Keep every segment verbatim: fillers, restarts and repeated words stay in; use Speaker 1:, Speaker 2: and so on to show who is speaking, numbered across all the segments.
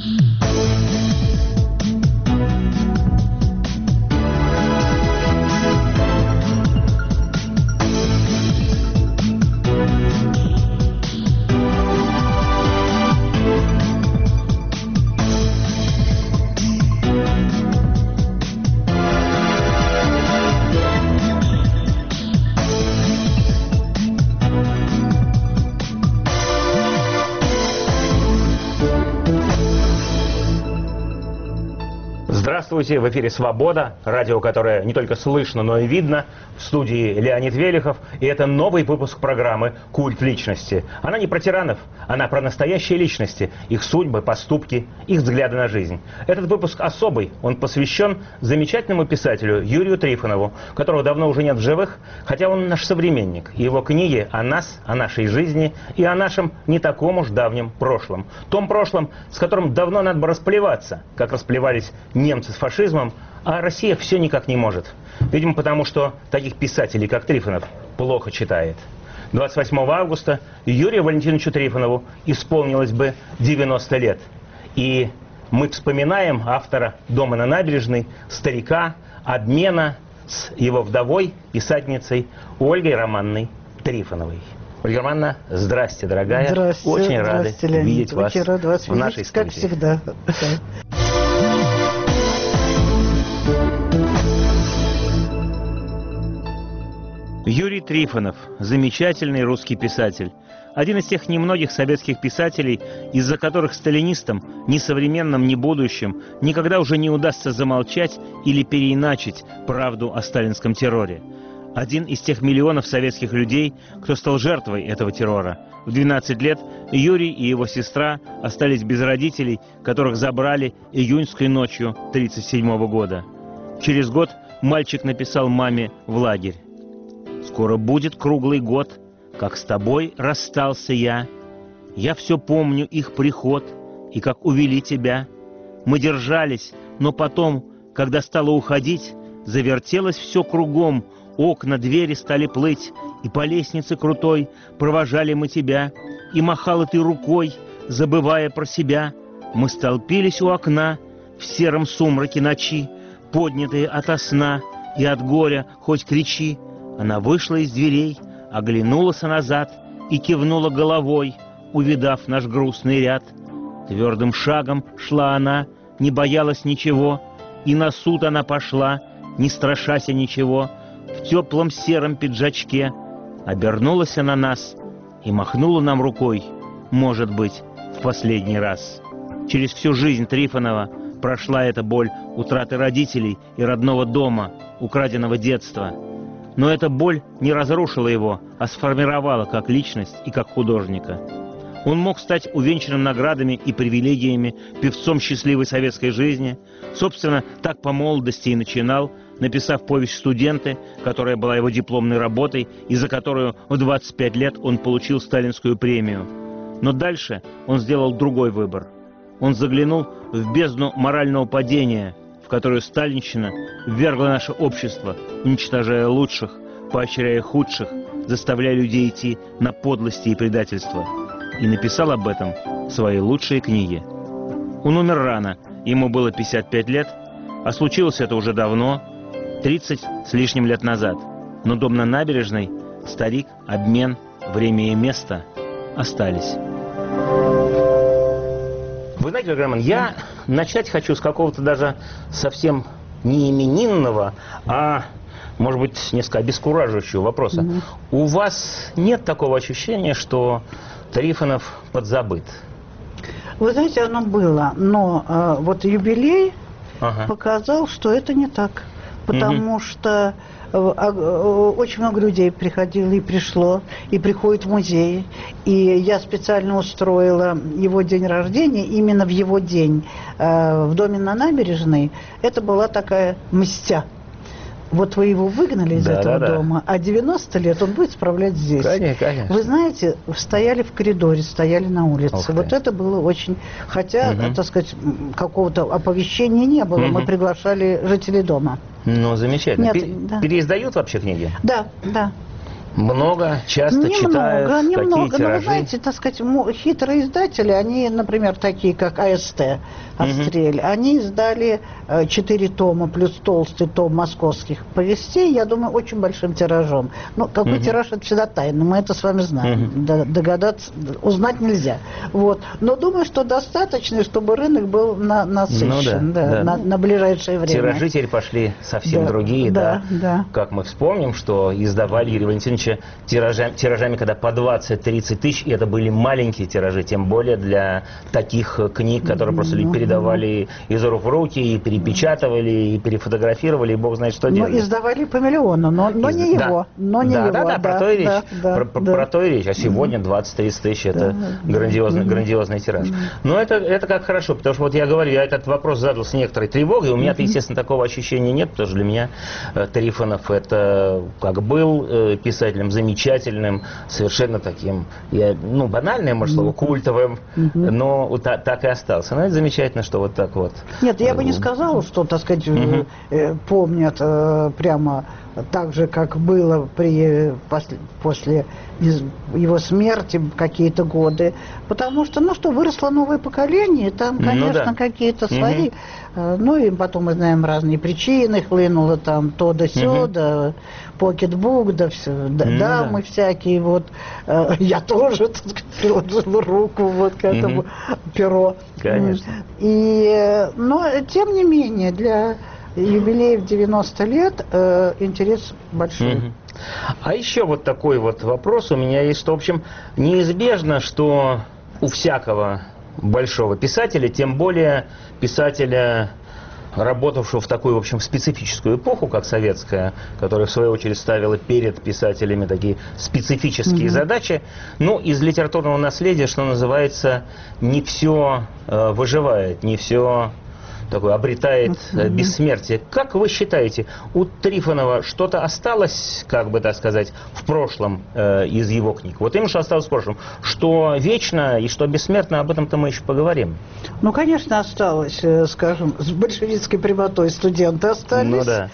Speaker 1: Здравствуйте, в эфире «Свобода», радио, которое не только слышно, но и видно. В студии Леонид Велихов, и это новый выпуск программы «Культ личности». Она не про тиранов, она про настоящие личности, их судьбы, поступки, их взгляды на жизнь. Этот выпуск особый, он посвящен замечательному писателю Юрию Трифонову, которого давно уже нет в живых, хотя он наш современник. И его книги о нас, о нашей жизни и о нашем не таком уж давнем прошлом. Том прошлом, с которым давно надо бы расплеваться, как расплевались немцы с фашизмом, а Россия все никак не может. Видимо, потому что таких писателей, как Трифонов, плохо читает. двадцать восьмого августа Юрию Валентиновичу Трифонову исполнилось бы девяносто лет. И мы вспоминаем автора «Дома на набережной», старика, обмена с его вдовой, писательницей Ольгой Романной Трифоновой. Ольга Романовна, здрасте, дорогая.
Speaker 2: Здрасте.
Speaker 1: Очень рады
Speaker 2: Здрасте, Леонид.
Speaker 1: видеть вас,
Speaker 2: Очень рад вас
Speaker 1: в нашей
Speaker 2: видеть,
Speaker 1: студии.
Speaker 2: как всегда.
Speaker 1: Юрий Трифонов – замечательный русский писатель. Один из тех немногих советских писателей, из-за которых сталинистам, ни современным, ни будущим, никогда уже не удастся замолчать или переиначить правду о сталинском терроре. Один из тех миллионов советских людей, кто стал жертвой этого террора. В двенадцать лет Юрий и его сестра остались без родителей, которых забрали июньской ночью тысяча девятьсот тридцать седьмого года. Через год мальчик написал маме в лагерь: «Скоро будет круглый год, как с тобой расстался я. Я все помню их приход и как увели тебя. Мы держались, но потом, когда стало уходить, завертелось все кругом, окна, двери стали плыть, и по лестнице крутой провожали мы тебя, и махала ты рукой, забывая про себя. Мы столпились у окна в сером сумраке ночи, поднятые ото сна и от горя хоть кричи». Она вышла из дверей, оглянулась назад и кивнула головой, увидав наш грустный ряд. Твердым шагом шла она, не боялась ничего, и на суд она пошла, не страшася ничего, в теплом сером пиджачке. Обернулась она нас и махнула нам рукой, может быть, в последний раз. Через всю жизнь Трифонова прошла эта боль утраты родителей и родного дома, украденного детства. Но эта боль не разрушила его, а сформировала как личность и как художника. Он мог стать увенчанным наградами и привилегиями певцом счастливой советской жизни. Собственно, так по молодости и начинал, написав повесть «Студенты», которая была его дипломной работой и за которую в двадцать пять лет он получил сталинскую премию. Но дальше он сделал другой выбор. Он заглянул в бездну морального падения, в которую сталинщина ввергла наше общество, уничтожая лучших, поощряя худших, заставляя людей идти на подлости и предательство. И написал об этом свои лучшие книги. Он умер рано, ему было пятьдесят пять лет, а случилось это уже давно, тридцать с лишним лет назад. Но дом на набережной, старик, обмен, время и место остались. Вы знаете, Роман, я начать хочу с какого-то даже совсем не именинного, а, может быть, несколько обескураживающего вопроса. Mm-hmm. У вас нет такого ощущения, что Трифонов подзабыт?
Speaker 2: Вы знаете, оно было, но э, вот юбилей ага. показал, что это не так. Потому mm-hmm. что очень много людей приходило и пришло, и приходит в музей. И я специально устроила его день рождения именно в его день в доме на набережной. Это была такая мстя. Вот вы его выгнали из да, этого да, дома, да. а девяносто лет он будет справлять здесь.
Speaker 1: Конечно, конечно.
Speaker 2: Вы знаете, стояли в коридоре, стояли на улице. Вот это было очень... Хотя, угу. так сказать, какого-то оповещения не было. Угу. Мы приглашали жителей дома.
Speaker 1: Ну, замечательно.
Speaker 2: Нет,
Speaker 1: Пер...
Speaker 2: да.
Speaker 1: Переиздают вообще книги?
Speaker 2: Да, да.
Speaker 1: Много, часто
Speaker 2: немного,
Speaker 1: читают,
Speaker 2: немного.
Speaker 1: какие тиражи?
Speaker 2: Но вы знаете, так сказать, хитрые издатели, они, например, такие, как АСТ, Острель, угу. они издали четыре тома плюс толстый том московских повестей, я думаю, очень большим тиражом. Ну, какой угу. тираж, это всегда тайна, мы это с вами знаем, угу. догадаться, узнать нельзя. Вот. Но думаю, что достаточно, чтобы рынок был на, насыщен, ну, да, да, да. На, на ближайшее время.
Speaker 1: Тиражи теперь пошли совсем
Speaker 2: да,
Speaker 1: другие, да,
Speaker 2: да, да.
Speaker 1: Как мы вспомним, что издавали Юрия Валентиновича тиражами, тиражами, когда по двадцать-тридцать тысяч, и это были маленькие тиражи, тем более для таких книг, которые просто mm-hmm. передавали из рук в руки, и перепечатывали, и перефотографировали, и бог знает, что делали.
Speaker 2: Ну, издавали по миллиону, но, но Из... не
Speaker 1: да.
Speaker 2: его. Но не
Speaker 1: да,
Speaker 2: его.
Speaker 1: Да, да,
Speaker 2: да,
Speaker 1: про то и речь.
Speaker 2: Да, да,
Speaker 1: про,
Speaker 2: да.
Speaker 1: про то и речь. А сегодня двадцать-тридцать тысяч, это да, грандиозный, да. грандиозный тираж. Mm-hmm. Но это, это как хорошо, потому что вот я говорю, я этот вопрос задал с некоторой тревогой, у меня-то, mm-hmm. естественно, такого ощущения нет, потому что для меня э, Трифонов это как был э, писателем замечательным, совершенно таким, я, ну, банальное, может, слово, культовым, mm-hmm. но та, так и остался. Но это замечательно, что вот так вот.
Speaker 2: Нет, я бы не сказала, что, так сказать, mm-hmm. э, помнят э, прямо так же, как было при, после, после его смерти какие-то годы, потому что, ну что, выросло новое поколение, там, конечно, ну, да. какие-то свои, mm-hmm. ну и потом мы знаем разные причины, хлынуло там то да сё, да, mm-hmm. покетбук, да все, да, mm-hmm. дамы всякие, вот, я тоже, так сказать, приложил руку вот к этому mm-hmm. перо.
Speaker 1: Конечно.
Speaker 2: И, но, тем не менее, для юбилеев девяносто лет э, интерес большой.
Speaker 1: Mm-hmm. А еще вот такой вот вопрос у меня есть, что, в общем, неизбежно, что у всякого большого писателя, тем более писателя, работавшего в такую, в общем, специфическую эпоху, как советская, которая, в свою очередь, ставила перед писателями такие специфические mm-hmm. задачи, ну, из литературного наследия, что называется, не все э, выживает, не все такое обретает э, бессмертие. Как вы считаете, у Трифонова что-то осталось, как бы так сказать, в прошлом э, из его книг? Вот именно что осталось в прошлом. Что вечно и что бессмертно, об этом-то мы еще поговорим.
Speaker 2: Ну, конечно, осталось, э, скажем, с большевистской прямотой студенты остались. Ну, да.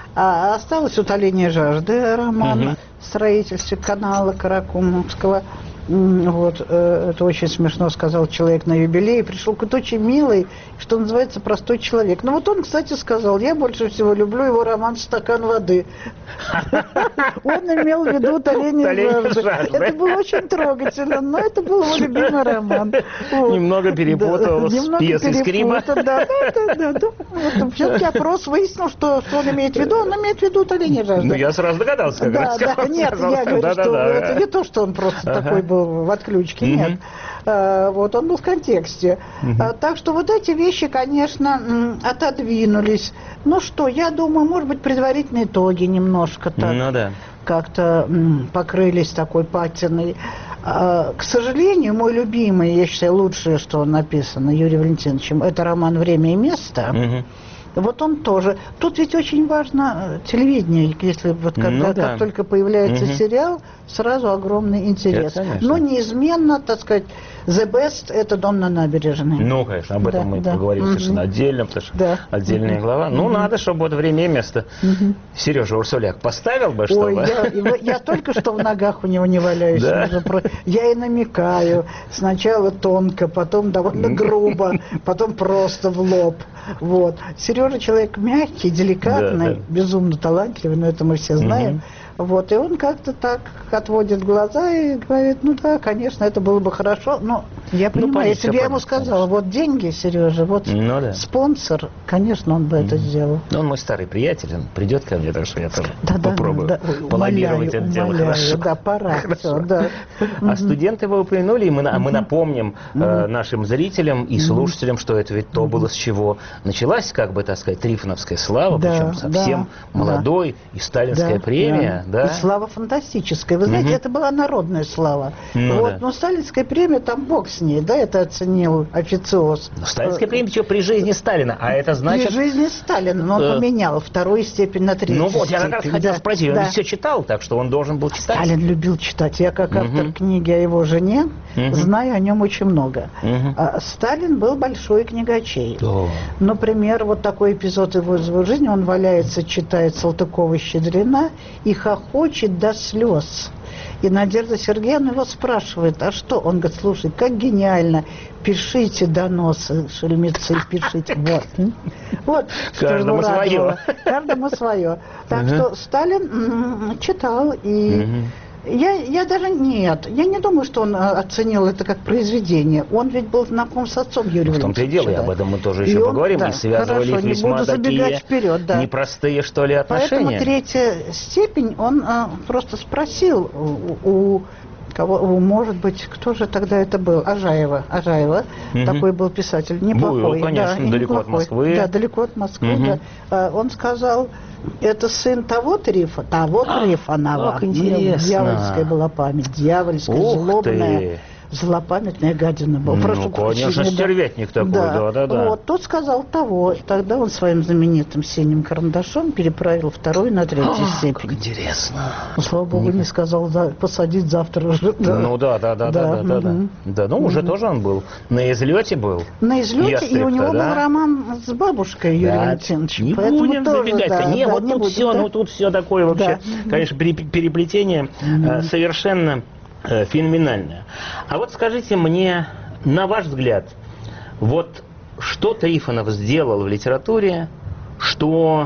Speaker 2: А осталось «Утоление жажды», роман угу. «Строительство канала Каракумовского». Вот, это очень смешно сказал человек на юбилее. Пришел какой-то очень милый, что называется, простой человек. Ну вот он, кстати, сказал, я больше всего люблю его роман «Стакан воды». Он имел в виду «Утоление жажды». Это было очень трогательно, но это был его любимый роман.
Speaker 1: Немного перепутал с пьесой Скриба.
Speaker 2: Да, да, да. Все-таки опрос выяснил, что он имеет в виду. Он имеет в виду «Утоление жажды».
Speaker 1: Ну, я сразу догадался.
Speaker 2: Да, да, нет, я говорю, что это не то, что он просто такой был в отключке, mm-hmm. нет. А, вот, он был в контексте. Mm-hmm. А, так что вот эти вещи, конечно, отодвинулись. Ну что, я думаю, может быть, предварительные итоги немножко так
Speaker 1: ну, да.
Speaker 2: как-то м, покрылись такой патиной. А, к сожалению, мой любимый, я считаю, лучшее, что написано Юрием Валентиновичем, это роман «Время и место». Mm-hmm. Вот он тоже. Тут ведь очень важно телевидение, если вот когда ну, да. как только появляется угу. сериал, сразу огромный интерес. Это, но неизменно, так сказать, the best это «Дом на набережной».
Speaker 1: Ну, конечно, об этом да, мы да. поговорим угу. совершенно отдельно, потому что да. отдельная угу. глава. Ну, угу. надо, чтобы вот «Время и место» угу. Сережа Урсуляк поставил бы, чтобы...
Speaker 2: Ой, я, я только что в ногах у него не валяюсь. Да? Я и намекаю. Сначала тонко, потом довольно грубо, потом просто в лоб. Вот. Сережа человек мягкий, деликатный, да, да. безумно талантливый, но это мы все знаем. Угу. Вот, и он как-то так отводит глаза и говорит, ну да, конечно, это было бы хорошо, но я понимаю, ну, если бы я ему сказала, вот деньги, Сережа, вот ну, да. спонсор, конечно, он бы mm-hmm. это сделал.
Speaker 1: Ну, он мой старый приятель, он придет ко мне, так что я тоже
Speaker 2: да,
Speaker 1: попробую
Speaker 2: да,
Speaker 1: да, полоббировать это дело. Хорошо.
Speaker 2: Да, пора. Все, да.
Speaker 1: А студенты вы упомянули, и мы, mm-hmm. мы напомним mm-hmm. э, нашим зрителям и слушателям, что это ведь то было, с чего началась, как бы, так сказать, трифоновская слава, да, причем совсем да, молодой, да. и сталинская да, премия. Да. Да.
Speaker 2: И слава фантастическая. Вы знаете, угу. это была народная слава. Ну, вот, да. Но сталинская премия, там бог с ней, да, это оценил официоз.
Speaker 1: Но сталинская премия еще при жизни Сталина, а это значит...
Speaker 2: При жизни Сталина, но он э... поменял вторую степень на третью.
Speaker 1: Ну вот,
Speaker 2: степень.
Speaker 1: я как раз хотел да. спросить, он да. все читал, так что он должен был читать.
Speaker 2: Сталин любил читать. Я как автор угу. книги о его жене угу. знаю о нем очень много. Угу. А, Сталин был большой книгачей. О. Например, вот такой эпизод его, его жизни, он валяется, читает Салтыкова-Щедрина и хохочет до слез. И Надежда Сергеевна его спрашивает, а что? Он говорит, слушай, как гениально, пишите доносы, шельмецы, пишите. Вот. Вот.
Speaker 1: Каждому свое.
Speaker 2: Каждому свое. Так что Сталин читал и... Я, я даже нет, я не думаю, что он оценил это как произведение. Он ведь был знаком с отцом Юрия Валентиновича.
Speaker 1: В том-то и дело, и об этом мы тоже еще и поговорим.
Speaker 2: Да,
Speaker 1: и связывали
Speaker 2: хорошо,
Speaker 1: весьма такие
Speaker 2: вперед, да.
Speaker 1: непростые, что ли, отношения.
Speaker 2: Поэтому третья степень он а, просто спросил у, у кого, у, может быть, кто же тогда это был? Ажаева. Ажаева, угу. Такой был писатель, неплохой.
Speaker 1: Был, конечно,
Speaker 2: да,
Speaker 1: далеко
Speaker 2: неплохой.
Speaker 1: от Москвы.
Speaker 2: Да, далеко от Москвы, угу. Да. А, он сказал... Это сын того Трифа, того Трифонова.
Speaker 1: Как интересно.
Speaker 2: Дьявольская была память, дьявольская,
Speaker 1: Ух
Speaker 2: злобная,
Speaker 1: ты.
Speaker 2: Злопамятная гадина была.
Speaker 1: Ну,
Speaker 2: Прошу
Speaker 1: конечно, стервятник такой, да-да-да.
Speaker 2: Да. Вот, тот сказал того. Тогда он своим знаменитым синим карандашом переправил второй на третью степень.
Speaker 1: Как интересно.
Speaker 2: Ну, слава богу, не сказал за, посадить завтра уже. Да.
Speaker 1: Ну да, да, да, да, да, да, да. Да, ну уже тоже он был. На излете был.
Speaker 2: На излете, и у него был роман с бабушкой Юрия Валентиновича.
Speaker 1: Не будем забегать. Не, вот тут все, ну тут все такое вообще, конечно, переплетение совершенно феноменальная. А вот скажите мне, на ваш взгляд, вот что Трифонов сделал в литературе, что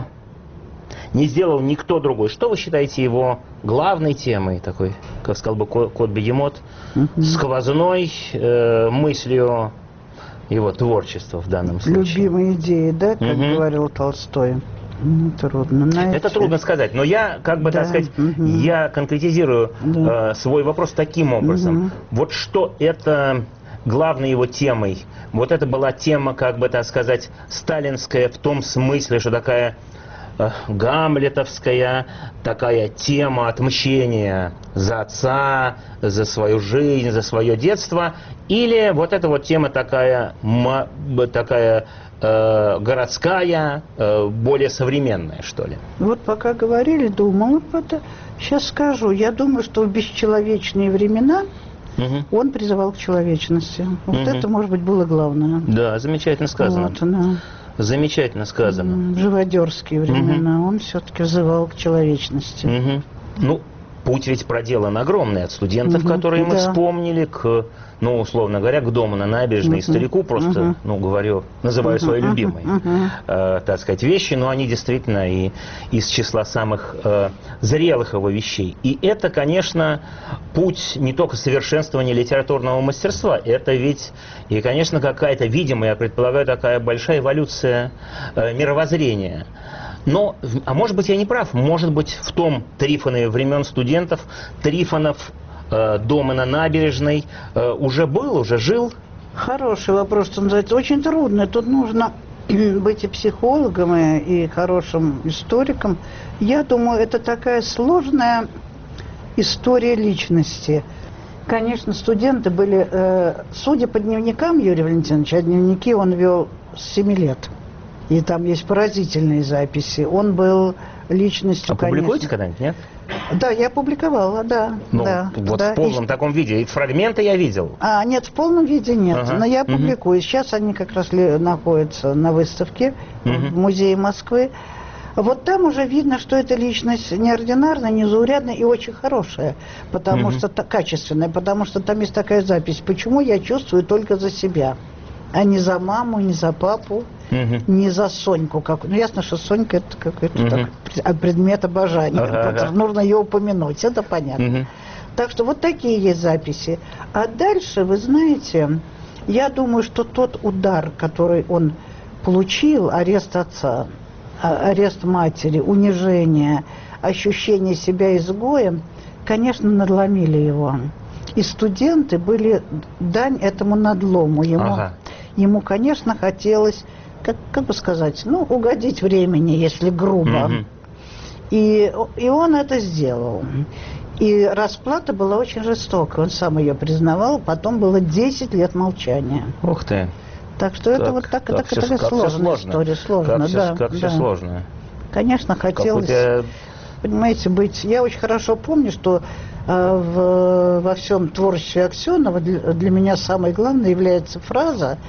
Speaker 1: не сделал никто другой? Что вы считаете его главной темой, такой, как сказал бы Кот-Бегемот, mm-hmm. сквозной э, мыслью его творчества в данном случае?
Speaker 2: Любимые идеи, да, как mm-hmm. говорил Толстой? Ну, трудно. Знаете.
Speaker 1: Это трудно сказать, но я, как бы, да. так сказать, угу. я конкретизирую да. э, свой вопрос таким образом. Угу. Вот что это главной его темой? Вот это была тема, как бы, так сказать, сталинская в том смысле, что такая э, гамлетовская, такая тема отмщения за отца, за свою жизнь, за свое детство, или вот эта вот тема такая, такая Э, городская, э, более современная, что ли?
Speaker 2: Вот пока говорили, думала, это сейчас скажу. Я думаю, что в бесчеловечные времена угу. он призывал к человечности. Вот угу. это, может быть, было главное.
Speaker 1: Да, замечательно сказано.
Speaker 2: Вот, да.
Speaker 1: Замечательно сказано.
Speaker 2: В живодерские времена угу. он все-таки взывал к человечности.
Speaker 1: Угу. Ну, путь ведь проделан огромный от студентов, угу. которые мы да. вспомнили, к, ну, условно говоря, к дому на набережной, uh-huh. старику, просто, uh-huh. ну, говорю, называю uh-huh. своей любимой, uh-huh. э, так сказать, вещи, но они действительно и из числа самых э, зрелых его вещей. И это, конечно, путь не только совершенствования литературного мастерства, это ведь и, конечно, какая-то, видимо, я предполагаю, такая большая эволюция э, мировоззрения. Но, а может быть, я не прав, может быть, в том Трифонове времен студентов Трифонов э, дома на набережной э, уже был, уже жил?
Speaker 2: Хороший вопрос, что называется. Очень трудно. Тут нужно быть и психологом, и, и хорошим историком. Я думаю, это такая сложная история личности. Конечно, студенты были, э, судя по дневникам Юрия Валентиновича, а дневники он вел с семи лет. И там есть поразительные записи. Он был личностью,
Speaker 1: а публикуете
Speaker 2: конечно...
Speaker 1: когда-нибудь, нет?
Speaker 2: Да, я публиковала, да.
Speaker 1: Ну,
Speaker 2: да,
Speaker 1: вот
Speaker 2: да.
Speaker 1: в полном и... таком виде. И фрагменты я видел.
Speaker 2: А, нет, в полном виде нет. Ага. Но я публикую. Угу. Сейчас они как раз находятся на выставке угу. в музее Москвы. Вот там уже видно, что эта личность неординарная, незаурядная и очень хорошая, потому угу. что качественная, потому что там есть такая запись. Почему я чувствую только за себя, а не за маму, не за папу, угу. не за Соньку. Как... Ну, ясно, что Сонька это какой-то угу. так, предмет обожания. Ага, ага. Нужно ее упомянуть, это понятно. Угу. Так что вот такие есть записи. А дальше, вы знаете, я думаю, что тот удар, который он получил, арест отца, арест матери, унижение, ощущение себя изгоем, конечно, надломили его. И студенты были дань этому надлому. Ему, ага. ему конечно, хотелось, как, как бы сказать, ну, угодить времени, если грубо. Угу. И, и он это сделал. И расплата была очень жестокая. Он сам ее признавал. Потом было десять лет молчания.
Speaker 1: Ух ты.
Speaker 2: Так что так, это вот так, так, все, такая сложная сложно. история. Сложно,
Speaker 1: как
Speaker 2: да,
Speaker 1: все, как
Speaker 2: да.
Speaker 1: все сложно.
Speaker 2: Конечно, хотелось,
Speaker 1: тебя...
Speaker 2: понимаете, быть... Я очень хорошо помню, что э, в, во всем творчестве Аксенова для, для меня самой главной является фраза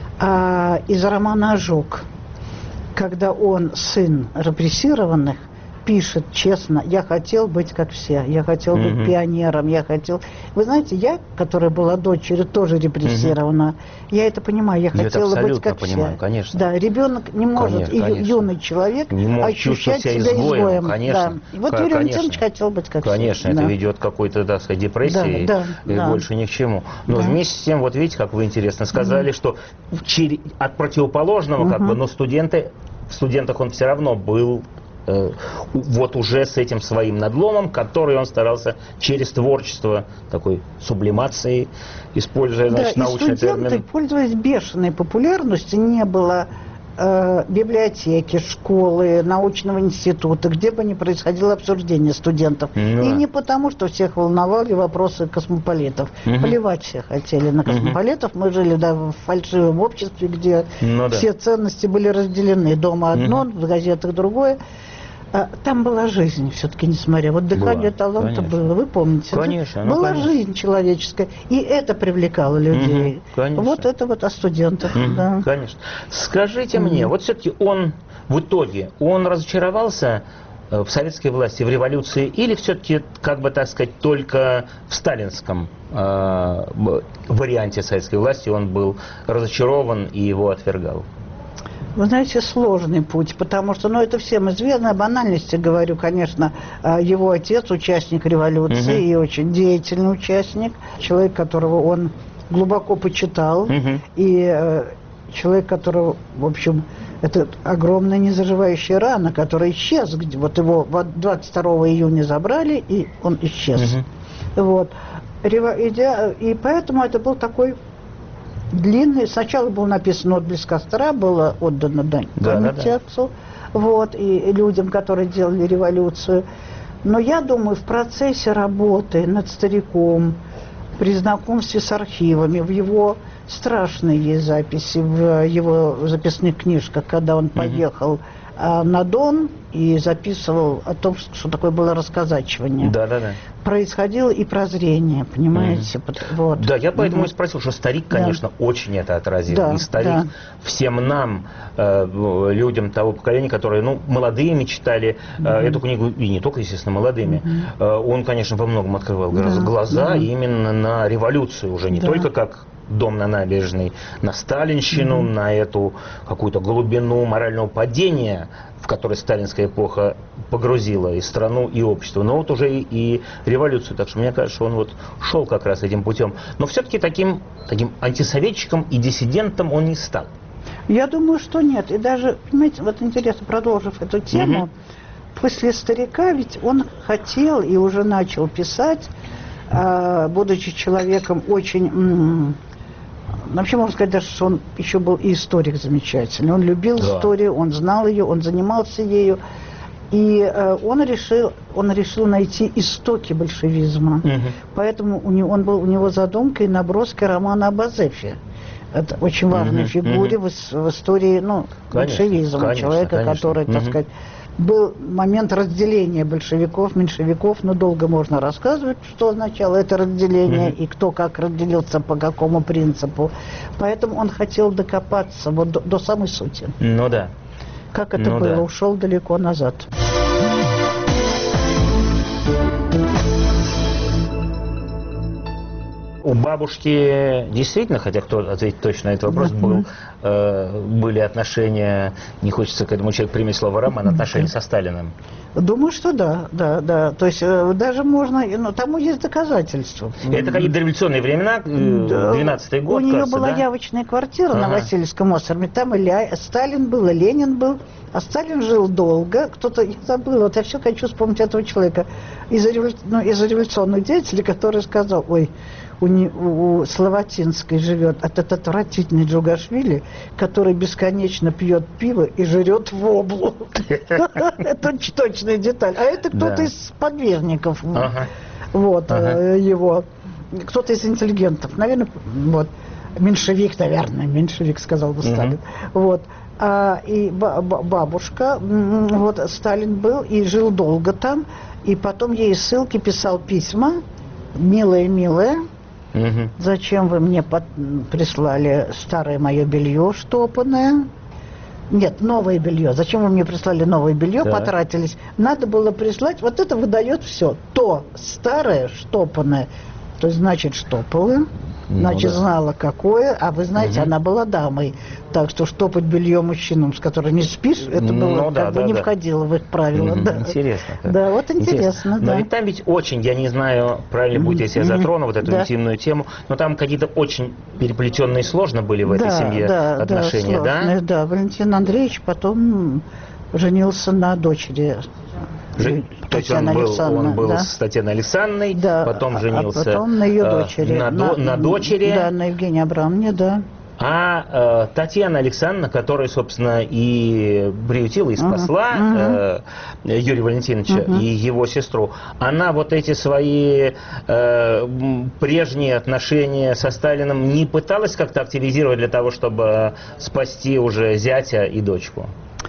Speaker 2: э, из романа «Ожог», когда он, сын репрессированных, пишет честно: я хотел быть как все, я хотел быть mm-hmm. пионером, я хотел... Вы знаете, я, которая была дочерью, тоже репрессирована, mm-hmm. я это понимаю, я, я хотела быть как
Speaker 1: понимаю,
Speaker 2: все.
Speaker 1: Конечно.
Speaker 2: Да, ребенок не может,
Speaker 1: конечно,
Speaker 2: и
Speaker 1: конечно.
Speaker 2: юный человек,
Speaker 1: не может
Speaker 2: ощущать себя
Speaker 1: изгоем.
Speaker 2: изгоем.
Speaker 1: Конечно.
Speaker 2: Да. И вот Юрий Валентинович хотел быть как
Speaker 1: конечно,
Speaker 2: все.
Speaker 1: это
Speaker 2: да.
Speaker 1: ведет к какой-то, так сказать, депрессии,
Speaker 2: да, да,
Speaker 1: и
Speaker 2: да.
Speaker 1: больше ни к чему. Но
Speaker 2: да.
Speaker 1: вместе с тем, вот видите, как вы интересно сказали, mm-hmm. что от противоположного, mm-hmm. как бы, но студенты, в студентах он все равно был вот уже с этим своим надломом, который он старался через творчество, такой сублимации, используя, значит, да, научный термин.
Speaker 2: Студенты, пользуясь бешеной популярностью, не было э, библиотеки, школы, научного института, где бы ни происходило обсуждение студентов. Ну, и не потому, что всех волновали вопросы космополитов. Угу. Плевать все хотели на космополитов. Угу. Мы жили да, в фальшивом обществе, где ну, все да. ценности были разделены. Дома одно, угу. в газетах другое. Там была жизнь все-таки, несмотря. Вот дыхание была, таланта конечно. Было, вы помните?
Speaker 1: Конечно.
Speaker 2: Да? Ну, была
Speaker 1: конечно.
Speaker 2: жизнь человеческая, и это привлекало людей.
Speaker 1: Угу,
Speaker 2: вот это вот о студентах.
Speaker 1: Угу,
Speaker 2: да.
Speaker 1: Конечно. Скажите угу. мне, вот все-таки он в итоге, он разочаровался в советской власти, в революции, или все-таки, как бы так сказать, только в сталинском э, варианте советской власти он был разочарован и его отвергал?
Speaker 2: Вы знаете, сложный путь, потому что, ну, это всем известно, о банальности говорю, конечно, его отец участник революции uh-huh. и очень деятельный участник, человек, которого он глубоко почитал, uh-huh. и э, человек, которого, в общем, это огромная незаживающая рана, которая исчез, вот его двадцать второго июня забрали, и он исчез. Uh-huh. Вот. И поэтому это был такой... длинный. Сначала был написан отблеск костра, было отдано дань памяти да, отцу, да. вот, и людям, которые делали революцию. Но я думаю, в процессе работы над стариком, при знакомстве с архивами, в его страшные записи, в его записных книжках, когда он поехал mm-hmm. на Дон и записывал о том, что такое было расказачивание.
Speaker 1: Да, да, да.
Speaker 2: Происходило и прозрение, понимаете? Mm-hmm. Вот.
Speaker 1: Да, я поэтому mm-hmm. и спросил, что старик, конечно, да. очень это отразил. Да, и старик да. всем нам, э, людям того поколения, которые, ну, молодыми читали э, mm-hmm. эту книгу, и не только, естественно, молодыми, mm-hmm. э, он, конечно, во многом открывал да. глаза mm-hmm. именно на революцию, уже не да. только как дом на набережной, на сталинщину, mm-hmm. на эту какую-то глубину морального падения, в которой сталинская эпоха погрузила и страну, и общество, но вот уже и, и революцию. Так что мне кажется, что он вот шел как раз этим путем. Но все-таки таким, таким антисоветчиком и диссидентом он не стал.
Speaker 2: Я думаю, что нет. И даже, понимаете, вот интересно, продолжив эту тему, угу. после старика ведь он хотел и уже начал писать, будучи человеком очень... Вообще, можно сказать, даже, что он еще был и историк замечательный. Он любил да. историю, он знал ее, он занимался ею. И э, он, решил, он решил найти истоки большевизма. Угу. Поэтому у него, он был, у него задумка и наброски романа об Азефе. Это очень важная угу. фигуре угу. в, в истории ну, конечно, большевизма. Конечно, человека, конечно. который, так угу. сказать... Был момент разделения большевиков, меньшевиков, но долго можно рассказывать, что означало это разделение, mm-hmm. и кто как разделился, по какому принципу. Поэтому он хотел докопаться вот до, до самой сути.
Speaker 1: Ну да.
Speaker 2: Как это
Speaker 1: ну,
Speaker 2: было,
Speaker 1: да.
Speaker 2: ушел далеко назад.
Speaker 1: У бабушки действительно, хотя кто ответит точно на этот вопрос, mm-hmm. был, э, были отношения, не хочется к этому человеку применить слово роман, отношения mm-hmm. со Сталиным.
Speaker 2: Думаю, что да, да, да. То есть э, даже можно, ну, тому есть доказательства.
Speaker 1: Это какие-то дореволюционные времена, двенадцатый год,
Speaker 2: у нее
Speaker 1: кажется,
Speaker 2: была
Speaker 1: да?
Speaker 2: явочная квартира ага. на Васильевском острове, там и Ля... Сталин был, и Ленин был. А Сталин жил долго, кто-то, я забыла, вот я все хочу вспомнить этого человека, из, револю... ну, из революционных деятелей, который сказал, ой, у, не... у Славатинской живет этот отвратительный Джугашвили, который бесконечно пьет пиво и жрет воблу. Это точная деталь. А это кто-то из подвижников, вот, его, кто-то из интеллигентов, наверное, вот, меньшевик, наверное, меньшевик, сказал бы Сталин, вот. А, и бабушка, вот Сталин был и жил долго там, и потом ей ссылки писал письма, милая, милая, угу. зачем вы мне под... прислали старое мое белье штопанное, Нет, новое белье. Зачем вы мне прислали новое белье? Да. Потратились. Надо было прислать. Вот это выдает все. То старое, штопанное, то есть, значит, штопала. Значит, ну, да. знала, какое, а вы знаете, угу. она была дамой. Так что штопать белье мужчинам, с которым не спишь, это было, ну, да, как да, бы да. не входило в их правила.
Speaker 1: Угу.
Speaker 2: Да.
Speaker 1: Интересно. Как.
Speaker 2: Да, вот интересно, интересно. Да.
Speaker 1: Но ведь там ведь очень, я не знаю, правильно будет, если я затрону вот эту да. интимную тему, но там какие-то очень переплетенные сложно были в да, этой семье да, отношения, да? Да,
Speaker 2: да. Валентин Андреевич потом женился на дочери.
Speaker 1: Ж... То есть он был, он был
Speaker 2: да?
Speaker 1: с Татьяной Александровной,
Speaker 2: да,
Speaker 1: потом женился
Speaker 2: а потом на ее дочери.
Speaker 1: На, на, на дочери.
Speaker 2: Да, на Евгении Абрамовне, да.
Speaker 1: А э, Татьяна Александровна, которая, собственно, и приютила, и спасла uh-huh. э, Юрия Валентиновича uh-huh. и его сестру, она вот эти свои э, прежние отношения со Сталиным не пыталась как-то активизировать для того, чтобы спасти уже зятя и дочку?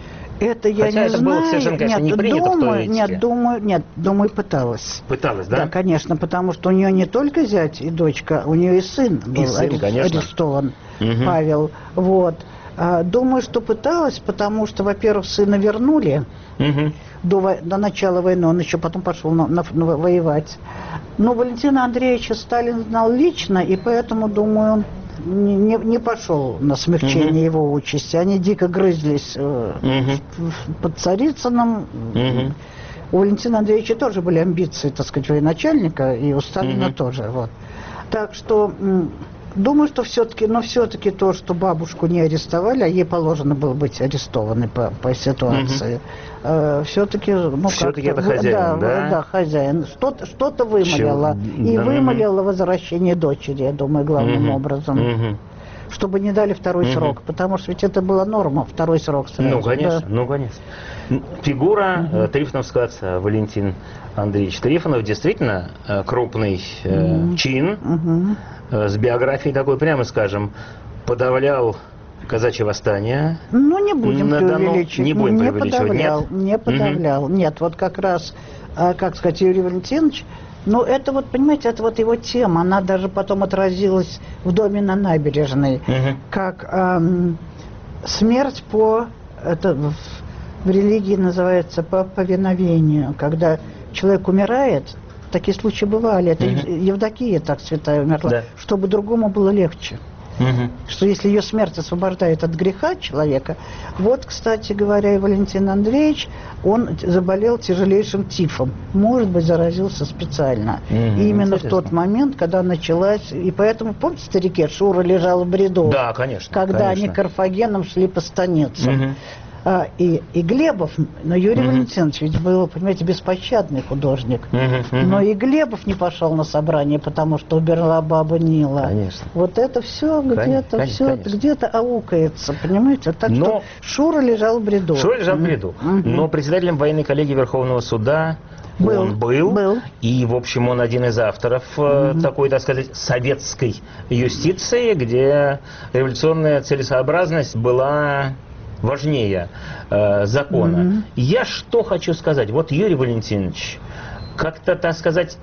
Speaker 2: Это я
Speaker 1: Хотя
Speaker 2: не
Speaker 1: это
Speaker 2: знаю.
Speaker 1: было совершенно, конечно,
Speaker 2: нет,
Speaker 1: не принято
Speaker 2: думаю,
Speaker 1: в той этике.
Speaker 2: Нет, думаю, нет, думаю, пыталась.
Speaker 1: Пыталась, да?
Speaker 2: Да, конечно, потому что у нее не только зять и дочка, у нее и сын был и сын, арест, арестован, угу. Павел. Вот. А, думаю, что пыталась, потому что, во-первых, сына вернули угу. до, до начала войны, он еще потом пошел на, на, на, воевать. Но Валентина Андреевича Сталин знал лично, и поэтому, думаю, Не, не, не пошел на смягчение uh-huh. его участи. Они дико грызлись э, uh-huh. под Царицыным. Uh-huh. У Валентина Андреевича тоже были амбиции, так сказать, военачальника, и у Сталина uh-huh. тоже. Вот. Так что м, думаю, что все-таки, но все-таки то, что бабушку не арестовали, а ей положено было быть арестованной по, по ситуации, uh-huh. э, все-таки, ну
Speaker 1: все-таки это хозяин,
Speaker 2: да,
Speaker 1: да?
Speaker 2: Да, хозяин. Что-то, что-то вымолила. Чё? И да, вымолила uh-huh. возвращение дочери, я думаю, главным uh-huh. образом. Uh-huh. Чтобы не дали второй uh-huh. срок, потому что ведь это была норма, второй срок сразу.
Speaker 1: Ну, конечно, да. ну, конечно. Фигура uh-huh. трифоновского отца Валентин Андреевич Трифонов действительно крупный uh-huh. чин, uh-huh. с биографией такой, прямо скажем, подавлял казачье восстание.
Speaker 2: Ну, не будем преувеличивать.
Speaker 1: Не будем
Speaker 2: не
Speaker 1: преувеличивать,
Speaker 2: подавлял,
Speaker 1: нет?
Speaker 2: Не подавлял, uh-huh. нет, вот как раз, как сказать, Юрий Валентинович. Ну, это вот, понимаете, это вот его тема, она даже потом отразилась в доме на набережной, uh-huh. как эм, смерть по, это в, в религии называется, по повиновению, когда человек умирает, такие случаи бывали, это uh-huh. Евдокия так святая умерла, да. чтобы другому было легче. Угу. Что если ее смерть освобождает от греха человека. Вот, кстати говоря, и Валентин Андреевич, он заболел тяжелейшим тифом. Может быть, заразился специально. Угу, и именно в тот момент, когда началась... И поэтому, помните, старике, Шура лежал в бреду?
Speaker 1: Да, конечно.
Speaker 2: Когда
Speaker 1: конечно.
Speaker 2: они Карфагеном шли по станицам.
Speaker 1: Угу.
Speaker 2: А, и, и Глебов, но Юрий uh-huh. Валентинович ведь был, понимаете, беспощадный художник. Uh-huh, uh-huh. Но и Глебов не пошел на собрание, потому что уберла баба Нила.
Speaker 1: Конечно.
Speaker 2: Вот это все где-то все где-то аукается, понимаете? Так но... что Шура лежал в бреду.
Speaker 1: Шура лежал в бреду. Uh-huh. Но председателем военной коллегии Верховного суда
Speaker 2: был,
Speaker 1: он был,
Speaker 2: был.
Speaker 1: И, в общем, он один из авторов uh-huh. такой, так сказать, советской юстиции, где революционная целесообразность была... важнее э, закона. Mm-hmm. Я что хочу сказать. Вот Юрий Валентинович как-то, так сказать,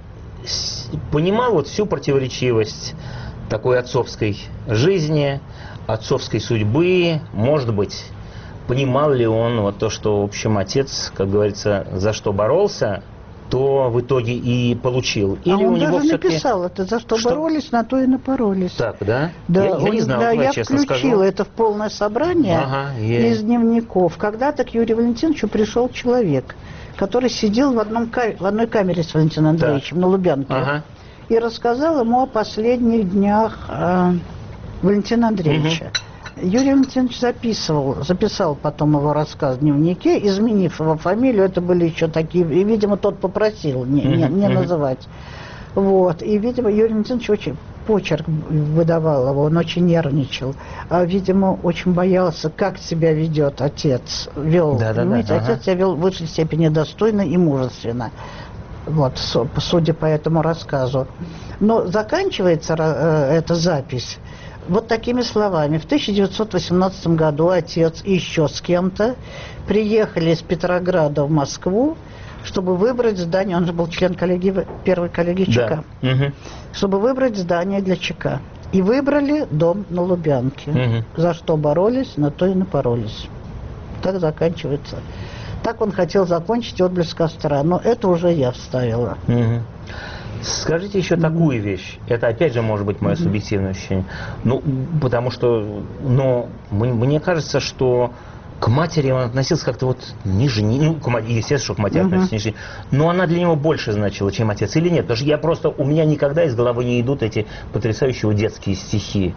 Speaker 1: понимал вот всю противоречивость такой отцовской жизни, отцовской судьбы. Может быть, понимал ли он вот то, что, в общем, отец, как говорится, за что боролся, то в итоге и получил. Или
Speaker 2: а он
Speaker 1: у него
Speaker 2: даже написал это, за что, что боролись, на то и напоролись.
Speaker 1: Так, да?
Speaker 2: Да,
Speaker 1: я, я
Speaker 2: он,
Speaker 1: не знал,
Speaker 2: да,
Speaker 1: я,
Speaker 2: я
Speaker 1: честно
Speaker 2: включила
Speaker 1: скажу.
Speaker 2: это в полное собрание
Speaker 1: ага, я...
Speaker 2: из дневников. Когда-то к Юрию Валентиновичу пришел человек, который сидел в, одном, в одной камере с Валентином Андреевичем так. на Лубянке ага. и рассказал ему о последних днях э, Валентина Андреевича. Угу. Юрий Валентинович записывал, записал потом его рассказ в дневнике, изменив его фамилию, это были еще такие, и, видимо, тот попросил не, не, не называть. Вот, и, видимо, Юрий Валентинович очень почерк выдавал его, он очень нервничал, а, видимо, очень боялся, как себя ведет отец, вел, да, понимаете, да, да, отец себя вел в высшей степени достойно и мужественно. Вот, судя по этому рассказу. Но заканчивается э, эта запись вот такими словами. В тысяча девятьсот восемнадцатом году отец и еще с кем-то приехали из Петрограда в Москву, чтобы выбрать здание, он же был член коллегии, первой коллегии ЧК, да. угу. чтобы выбрать здание для ЧК. И выбрали дом на Лубянке. Угу. За что боролись, на то и напоролись. Так заканчивается. Так он хотел закончить «Отблеск костра», но это уже я вставила.
Speaker 1: Угу. Скажите еще mm-hmm. такую вещь. Это, опять же, может быть, мое mm-hmm. субъективное ощущение. Ну, потому что, но мне кажется, что к матери он относился как-то вот ниже, ну, к матери, естественно, что к матери uh-huh. относится ниже, но она для него больше значила, чем отец, или нет? Потому что я просто, у меня никогда из головы не идут эти потрясающие детские стихи.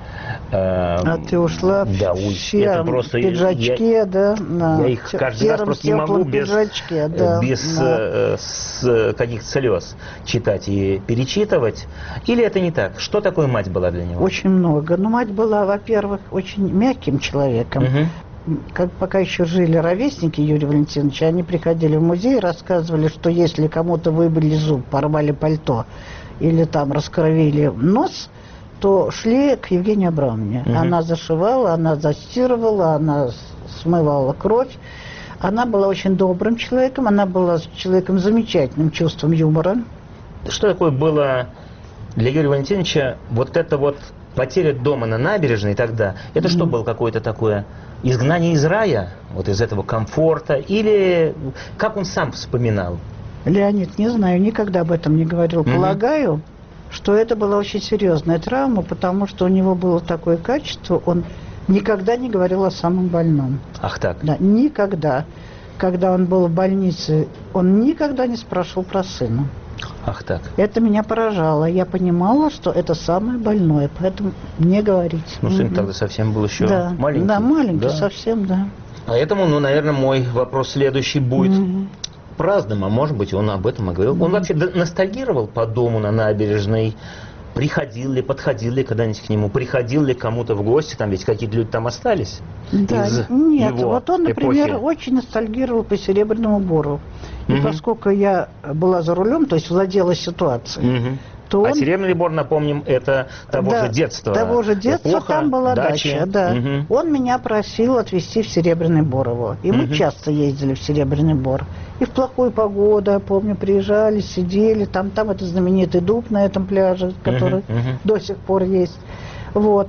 Speaker 2: А ты ушла
Speaker 1: да,
Speaker 2: в сером пиджачке,
Speaker 1: я,
Speaker 2: да?
Speaker 1: Я их каждый раз просто не могу без,
Speaker 2: да,
Speaker 1: без
Speaker 2: да.
Speaker 1: э, с каких-то слез читать и перечитывать. Или это не так? Что такое мать была для него?
Speaker 2: Очень много. Но мать была, во-первых, очень мягким человеком. Uh-huh. Как, пока еще жили ровесники Юрия Валентиновича, они приходили в музей и рассказывали, что если кому-то выбили зуб, порвали пальто или там раскровили нос, то шли к Евгении Абрамовне. Угу. Она зашивала, она застирывала, она смывала кровь. Она была очень добрым человеком, она была человеком с замечательным чувством юмора.
Speaker 1: Что такое было для Юрия Валентиновича вот это вот потеря дома на набережной тогда? Это угу. что было какое-то такое... изгнание из рая, вот из этого комфорта, или как он сам вспоминал?
Speaker 2: Леонид, не знаю, никогда об этом не говорил. Mm-hmm. Полагаю, что это была очень серьезная травма, потому что у него было такое качество, он никогда не говорил о самом больном.
Speaker 1: Ах так?
Speaker 2: Да, никогда. Когда он был в больнице, он никогда не спрашивал про сына.
Speaker 1: Ах так.
Speaker 2: Это меня поражало. Я понимала, что это самое больное, поэтому не говорить.
Speaker 1: Ну, сын mm-hmm. тогда совсем был еще
Speaker 2: да.
Speaker 1: маленький.
Speaker 2: Да, маленький
Speaker 1: да.
Speaker 2: совсем, да.
Speaker 1: Поэтому, ну, наверное, мой вопрос следующий будет
Speaker 2: mm-hmm.
Speaker 1: праздным, а может быть, он об этом и говорил. Mm-hmm. Он вообще ностальгировал по дому на набережной? Приходил ли, подходил ли когда-нибудь к нему? Приходил ли кому-то в гости? Там ведь какие-то люди там остались?
Speaker 2: Да,
Speaker 1: из
Speaker 2: нет.
Speaker 1: Его
Speaker 2: вот он, например,
Speaker 1: эпохи.
Speaker 2: очень ностальгировал по Серебряному Бору. И угу. поскольку я была за рулем, то есть владела ситуацией,
Speaker 1: угу.
Speaker 2: то он...
Speaker 1: А Серебряный Бор, напомним, это того
Speaker 2: да,
Speaker 1: же детства.
Speaker 2: Того же детства,
Speaker 1: эпоха,
Speaker 2: там была
Speaker 1: дачи.
Speaker 2: дача, да.
Speaker 1: Угу.
Speaker 2: Он меня просил отвезти в Серебряный Бор его. И мы
Speaker 1: угу.
Speaker 2: часто ездили в Серебряный Бор. И в плохую погоду, я помню, приезжали, сидели. Там, там это знаменитый дуб на этом пляже, который
Speaker 1: угу. Угу.
Speaker 2: до сих пор есть. Вот.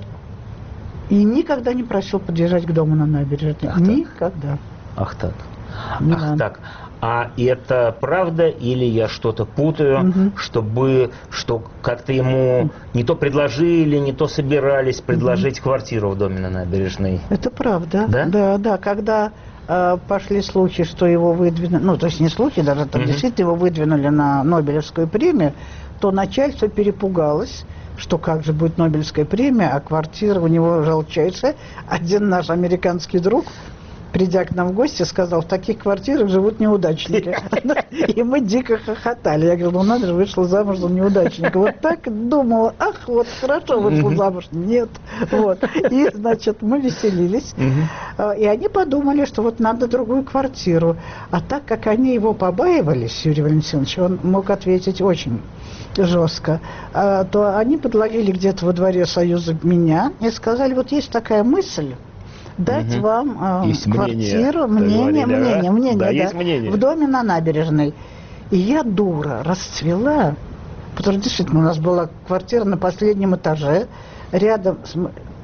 Speaker 2: И никогда не просил подъезжать к дому на набережной.
Speaker 1: Ах
Speaker 2: никогда.
Speaker 1: Ах так.
Speaker 2: Да.
Speaker 1: Ах так. А это правда или я что-то путаю, угу. чтобы, что как-то ему не то предложили, не то собирались предложить угу. квартиру в доме на набережной?
Speaker 2: Это правда.
Speaker 1: Да?
Speaker 2: Да, да. Когда э, пошли слухи, что его выдвинули, ну, то есть не слухи, даже там угу. действительно его выдвинули на Нобелевскую премию, то начальство перепугалось, что как же будет Нобелевская премия, а квартира у него желчайшая. Один наш американский друг, придя к нам в гости, сказал, в таких квартирах живут неудачники. И мы дико хохотали. Я говорю, ну надо же, вышла замуж за неудачника. Вот так думала, ах, вот хорошо вышла замуж. Нет. Вот. И, значит, мы веселились. И они подумали, что вот надо другую квартиру. А так как они его побаивались, Юрий Валентинович, он мог ответить очень жестко, то они подложили где-то во дворе Союза меня и сказали, вот есть такая мысль, дать угу. вам э, квартиру, мнение, мнение, мнение, мнение,
Speaker 1: да,
Speaker 2: да,
Speaker 1: есть мнение,
Speaker 2: в доме на набережной. И я, дура, расцвела, потому что действительно у нас была квартира на последнем этаже, рядом с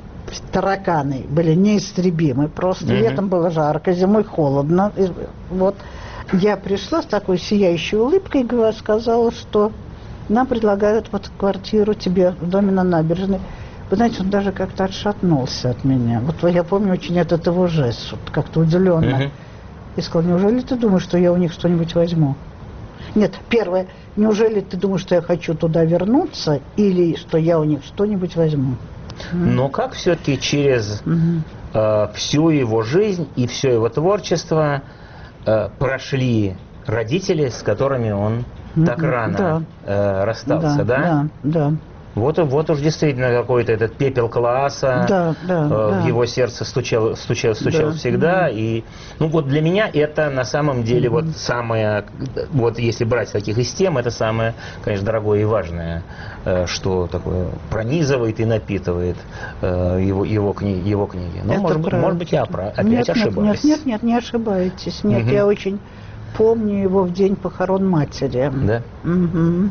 Speaker 2: тараканы были неистребимы, просто угу. летом было жарко, зимой холодно. И, вот я пришла с такой сияющей улыбкой и сказала, что нам предлагают вот квартиру тебе в доме на набережной. Вы знаете, он даже как-то отшатнулся от меня. Вот я помню очень этот его жест, вот как-то удивленно. Uh-huh. И сказал, неужели ты думаешь, что я у них что-нибудь возьму? Нет, первое, неужели ты думаешь, что я хочу туда вернуться, или что я у них что-нибудь возьму?
Speaker 1: Но как все-таки через uh-huh. э, всю его жизнь и все его творчество э, прошли родители, с которыми он uh-huh. так рано
Speaker 2: да.
Speaker 1: э, расстался, да?
Speaker 2: Да, да. да.
Speaker 1: Вот, вот уж действительно какой-то этот пепел класса
Speaker 2: да, да,
Speaker 1: э,
Speaker 2: да.
Speaker 1: в его сердце стучал, стучал, стучал
Speaker 2: да,
Speaker 1: всегда.
Speaker 2: Да.
Speaker 1: И, ну вот для меня это на самом деле
Speaker 2: mm-hmm.
Speaker 1: вот самое, вот если брать таких из тем, это самое, конечно, дорогое и важное, э, что такое пронизывает и напитывает э, его, его, кни, его книги. Но может быть, может быть, я опять
Speaker 2: нет,
Speaker 1: ошибаюсь.
Speaker 2: Нет, нет, нет, не ошибаетесь. Нет,
Speaker 1: mm-hmm.
Speaker 2: я очень помню его в день похорон матери.
Speaker 1: Да?
Speaker 2: Угу.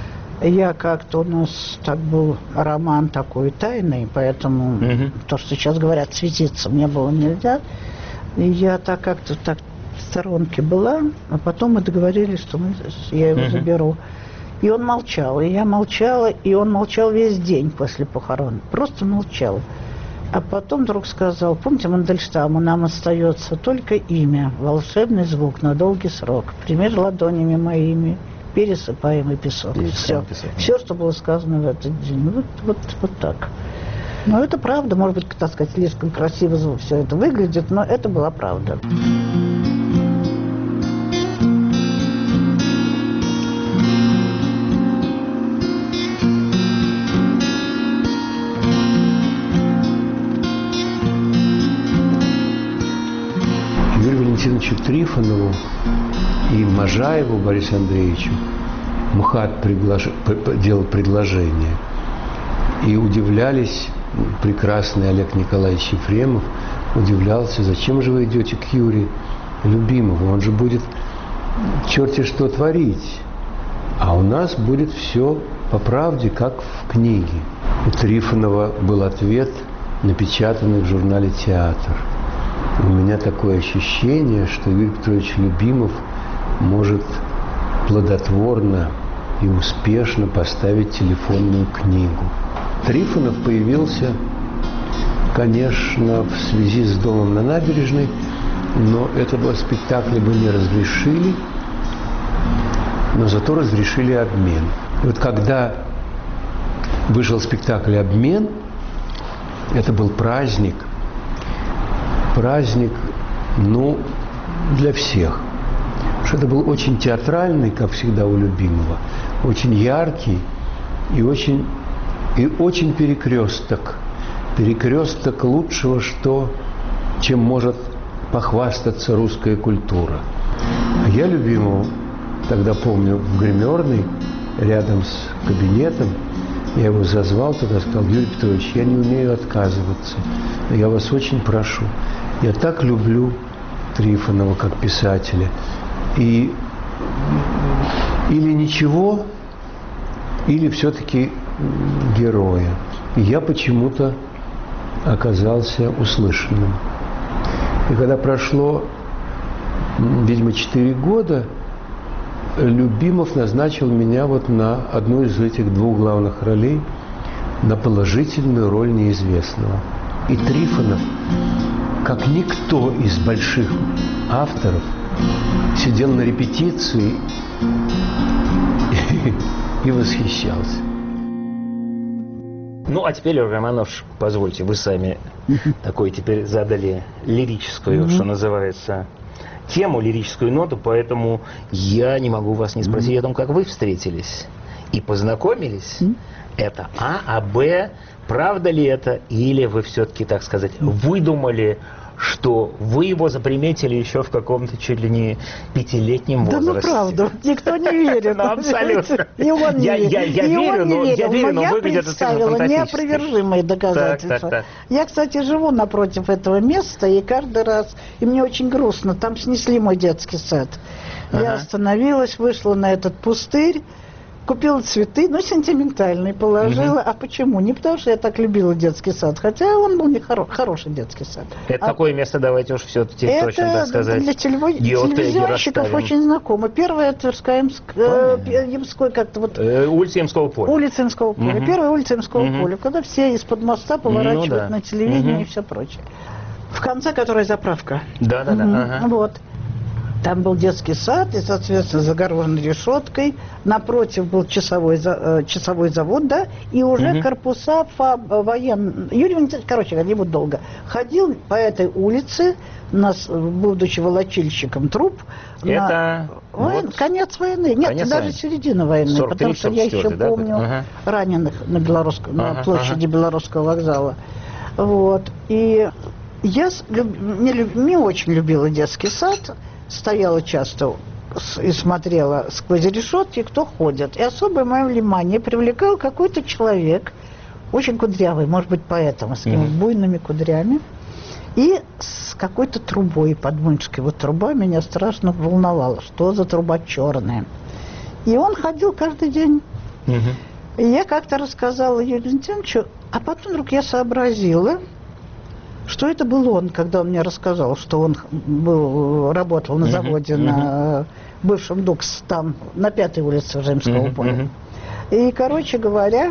Speaker 2: Я как-то, у нас так был роман такой тайный, поэтому угу. то, что сейчас говорят, светиться мне было нельзя. И я так как-то так в сторонке была, а потом мы договорились, что мы, я его uh-huh. заберу. И он молчал, и я молчала, и он молчал весь день после похорон. Просто молчал. А потом вдруг сказал: помните Мандельштаму, нам остается только имя, волшебный звук на долгий срок. Пример ладонями моими, пересыпаемый песок. Все. Песок. Все, что было сказано в этот день. Вот, вот, вот так. Но это правда, может быть, так сказать, слишком красиво все это выглядит, но это была правда.
Speaker 3: Юрию Валентиновичу Трифонову и Можаеву Борису Андреевичу МХАТ приглаш... делал предложение. И удивлялись, прекрасный Олег Николаевич Ефремов удивлялся: зачем же вы идете к Юрию Любимову, он же будет черти что творить, а у нас будет все по правде, как в книге. У Трифонова был ответ, напечатанный в журнале «Театр». У меня такое ощущение, что Юрий Петрович Любимов может плодотворно и успешно поставить телефонную книгу. Трифонов появился, конечно, в связи с домом на набережной, но этого спектакля бы не разрешили, но зато разрешили обмен. И вот когда вышел спектакль «Обмен», это был праздник, праздник, ну, для всех. Потому что это был очень театральный, как всегда у Любимова, очень яркий и очень... И очень перекресток. Перекресток лучшего, что, чем может похвастаться русская культура. А я Любимого тогда помню в гримерной, рядом с кабинетом. Я его зазвал туда, сказал: Юрий Петрович, я не умею отказываться. Я вас очень прошу. Я так люблю Трифонова как писателя. И или ничего, или все-таки героя. И я почему-то оказался услышанным. И когда прошло, видимо, четыре года, Любимов назначил меня вот на одну из этих двух главных ролей, на положительную роль неизвестного. И Трифонов, как никто из больших авторов, сидел на репетиции и, и восхищался.
Speaker 1: Ну, а теперь, Романович, позвольте, вы сами такой теперь задали лирическую, mm-hmm. что называется, тему, лирическую ноту, поэтому я не могу вас не спросить mm-hmm. о том, как вы встретились и познакомились. Mm-hmm. Это А, а Б, правда ли это, или вы все-таки, так сказать, выдумали, что вы его заприметили еще в каком-то чуть ли не пятилетнем возрасте.
Speaker 2: Да ну правда, никто не верит.
Speaker 1: Ну абсолютно.
Speaker 2: И он не верит.
Speaker 1: Я верю, но я верю, но выглядит это фантастически.
Speaker 2: Неопровержимые доказательства. Я, кстати, живу напротив этого места, и каждый раз, и мне очень грустно, там снесли мой детский сад. Я остановилась, вышла на этот пустырь, купила цветы, ну, сентиментальные, положила. Mm-hmm. А почему? Не потому, что я так любила детский сад, хотя он был не хоро- хороший детский сад.
Speaker 1: Это
Speaker 2: а
Speaker 1: такое место, давайте уж все-таки точно так сказать.
Speaker 2: Это для телево- телевизионщиков очень знакомо. Первая Тверская, Ямская, э, Ямской как-то вот...
Speaker 1: Э, улица Ямского поля.
Speaker 2: Улица Ямского поля. Mm-hmm. Первая улица Ямского mm-hmm. поля, когда все из-под моста поворачивают ну, да. на телевидение mm-hmm. и все прочее. В конце которой заправка.
Speaker 1: Да-да-да.
Speaker 2: Mm-hmm. Ага. Вот. Там был детский сад, и, соответственно, загороженной решеткой. Напротив был часовой, часовой завод, да, и уже угу. корпуса военные. Юрий Валентинович, короче, не буду долго, ходил по этой улице, нас, будучи волочильщиком труп.
Speaker 1: Это
Speaker 2: на... Войн...
Speaker 1: вот...
Speaker 2: конец войны. Нет,
Speaker 1: конец
Speaker 2: даже
Speaker 1: войны.
Speaker 2: середина войны, потому что я еще да, помню ага. раненых на, Белорусском, ага, на площади ага. Белорусского вокзала. Вот. И я не, не очень любила детский сад. Стояла часто и смотрела сквозь решетки, кто ходит. И особое мое внимание привлекал какой-то человек, очень кудрявый, может быть, поэтому, с mm-hmm. буйными кудрями, и с какой-то трубой под мышкой. Вот труба меня страшно волновала. Что за труба черная? И он ходил каждый день. Mm-hmm. И я как-то рассказала Юрию Валентиновичу, а потом вдруг я сообразила, что это был он, когда он мне рассказал, что он был, работал на заводе uh-huh, на uh-huh. бывшем Дукс, там, на пятой улице Римского uh-huh, поля. Uh-huh. И, короче говоря,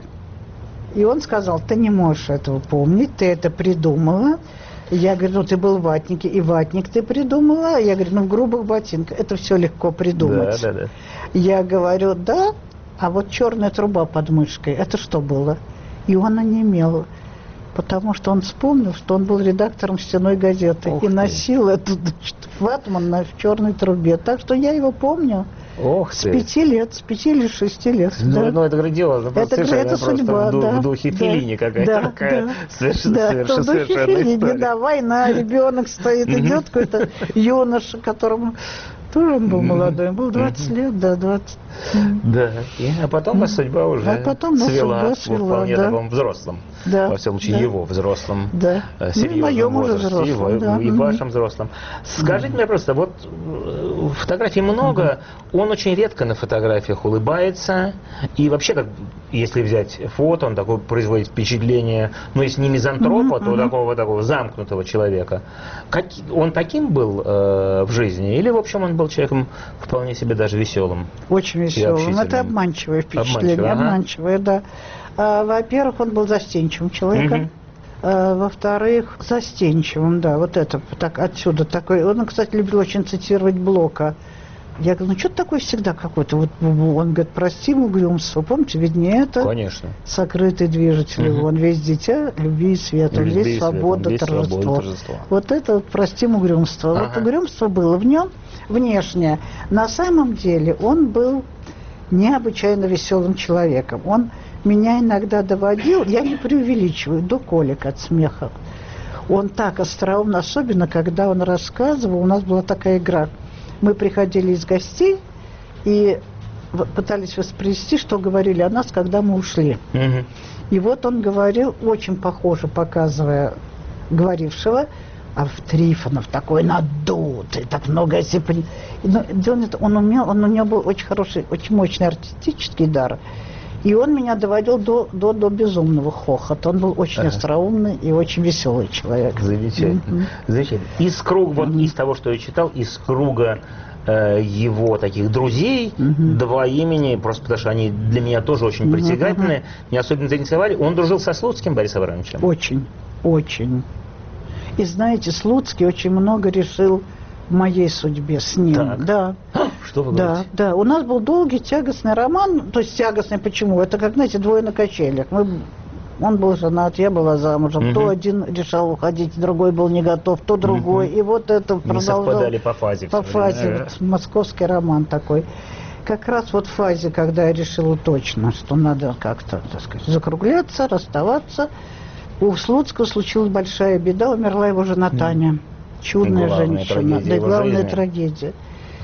Speaker 2: и он сказал, ты не можешь этого помнить, ты это придумала. Я говорю, ну ты был в ватнике, и ватник ты придумала. Я говорю, ну в грубых ботинках это все легко придумать. Да, да, да. Я говорю, да, а вот черная труба под мышкой, это что было? И он онемел, потому что он вспомнил, что он был редактором «Стенной газеты» Ох и ты. носил этот ватман на, в черной трубе. Так что я его помню. Ох с ты. пяти лет, с пяти или шести лет.
Speaker 1: Ну,
Speaker 2: да.
Speaker 1: ну это грандиозно.
Speaker 2: Это, это судьба,
Speaker 1: в,
Speaker 2: да.
Speaker 1: В духе
Speaker 2: да,
Speaker 1: Феллини какая-то
Speaker 2: да,
Speaker 1: такая.
Speaker 2: Да,
Speaker 1: совершенно,
Speaker 2: да,
Speaker 1: совершенно,
Speaker 2: в духе Феллини, да, война, ребенок стоит, идет какой-то юноша, которому тоже он был молодой, он был двадцать лет, да, двадцать.
Speaker 1: Да, и, а потом вас судьба уже
Speaker 2: а потом
Speaker 1: свела,
Speaker 2: судьба свела
Speaker 1: вполне
Speaker 2: да.
Speaker 1: таком взрослом,
Speaker 2: да,
Speaker 1: во всяком случае,
Speaker 2: да.
Speaker 1: его взрослом,
Speaker 2: да.
Speaker 1: серьезном
Speaker 2: ну,
Speaker 1: возрасте,
Speaker 2: взрослом,
Speaker 1: и,
Speaker 2: да.
Speaker 1: и
Speaker 2: mm-hmm.
Speaker 1: вашем взрослом. Скажите mm-hmm. мне просто, вот фотографий много, mm-hmm. он очень редко на фотографиях улыбается, и вообще, как, если взять фото, он такой производит впечатление, ну, если не мизантропа, mm-hmm. то такого, такого замкнутого человека. Как, он таким был э, в жизни, или, в общем, он был человеком вполне себе даже веселым?
Speaker 2: Очень веселым. Это обманчивое впечатление, обманчивое, ага. обманчивое, да. А, во-первых, он был застенчивым человеком. Угу. А, во-вторых, застенчивым, да, вот это, так, отсюда такой. Он, кстати, любил очень цитировать Блока. Я говорю, ну что ты такой всегда какой-то? Вот он говорит, прости угрюмство. Помните, ведь не это?
Speaker 1: Конечно.
Speaker 2: Сокрытый движитель. Угу. Он весь дитя любви и света,
Speaker 1: любви
Speaker 2: весь свобода,
Speaker 1: весь
Speaker 2: торжество.
Speaker 1: свобода, торжество.
Speaker 2: Вот это вот простим угрюмство. Ага. Вот угрюмство было в нем внешне. На самом деле он был необычайно веселым человеком. Он меня иногда доводил, я не преувеличиваю, до колик от смеха. Он так остроумно, особенно когда он рассказывал, у нас была такая игра. Мы приходили из гостей и пытались воспроизвести, что говорили о нас, когда мы ушли. Угу. И вот он говорил, очень похоже, показывая говорившего, а в Трифонов такой надутый, так много осипан. Но он умел, он, у него был очень хороший, очень мощный артистический дар. И он меня доводил до, до, до безумного хохота. Он был очень ага. остроумный и очень веселый человек.
Speaker 1: Замечательно. Mm-hmm. Замечательно. Из круга, вот mm-hmm. из того, что я читал, из круга э, его таких друзей, mm-hmm. два имени, просто потому что они для меня тоже очень mm-hmm. притягательные, меня особенно заинтересовали. Он дружил со Слуцким Борисом Абрамовичем?
Speaker 2: Очень, очень. И знаете, Слуцкий очень много решил в моей судьбе с ним.
Speaker 1: Так.
Speaker 2: Да.
Speaker 1: Что вы
Speaker 2: да,
Speaker 1: говорите?
Speaker 2: Да, у нас был долгий, тягостный роман. То есть тягостный почему? Это как, знаете, двое на качелях. Мы, он был женат, я была замужем. Угу. То один решал уходить, другой был не готов, то другой. Угу. И вот это продолжалось.
Speaker 1: Не совпадали по фазе.
Speaker 2: По фазе. Вот, московский роман такой. Как раз вот в фазе, когда я решила точно, что надо как-то, так сказать, закругляться, расставаться. У Слуцкого случилась большая беда, умерла его жена Таня. Чудная женщина. Да, главная жизни. Трагедия.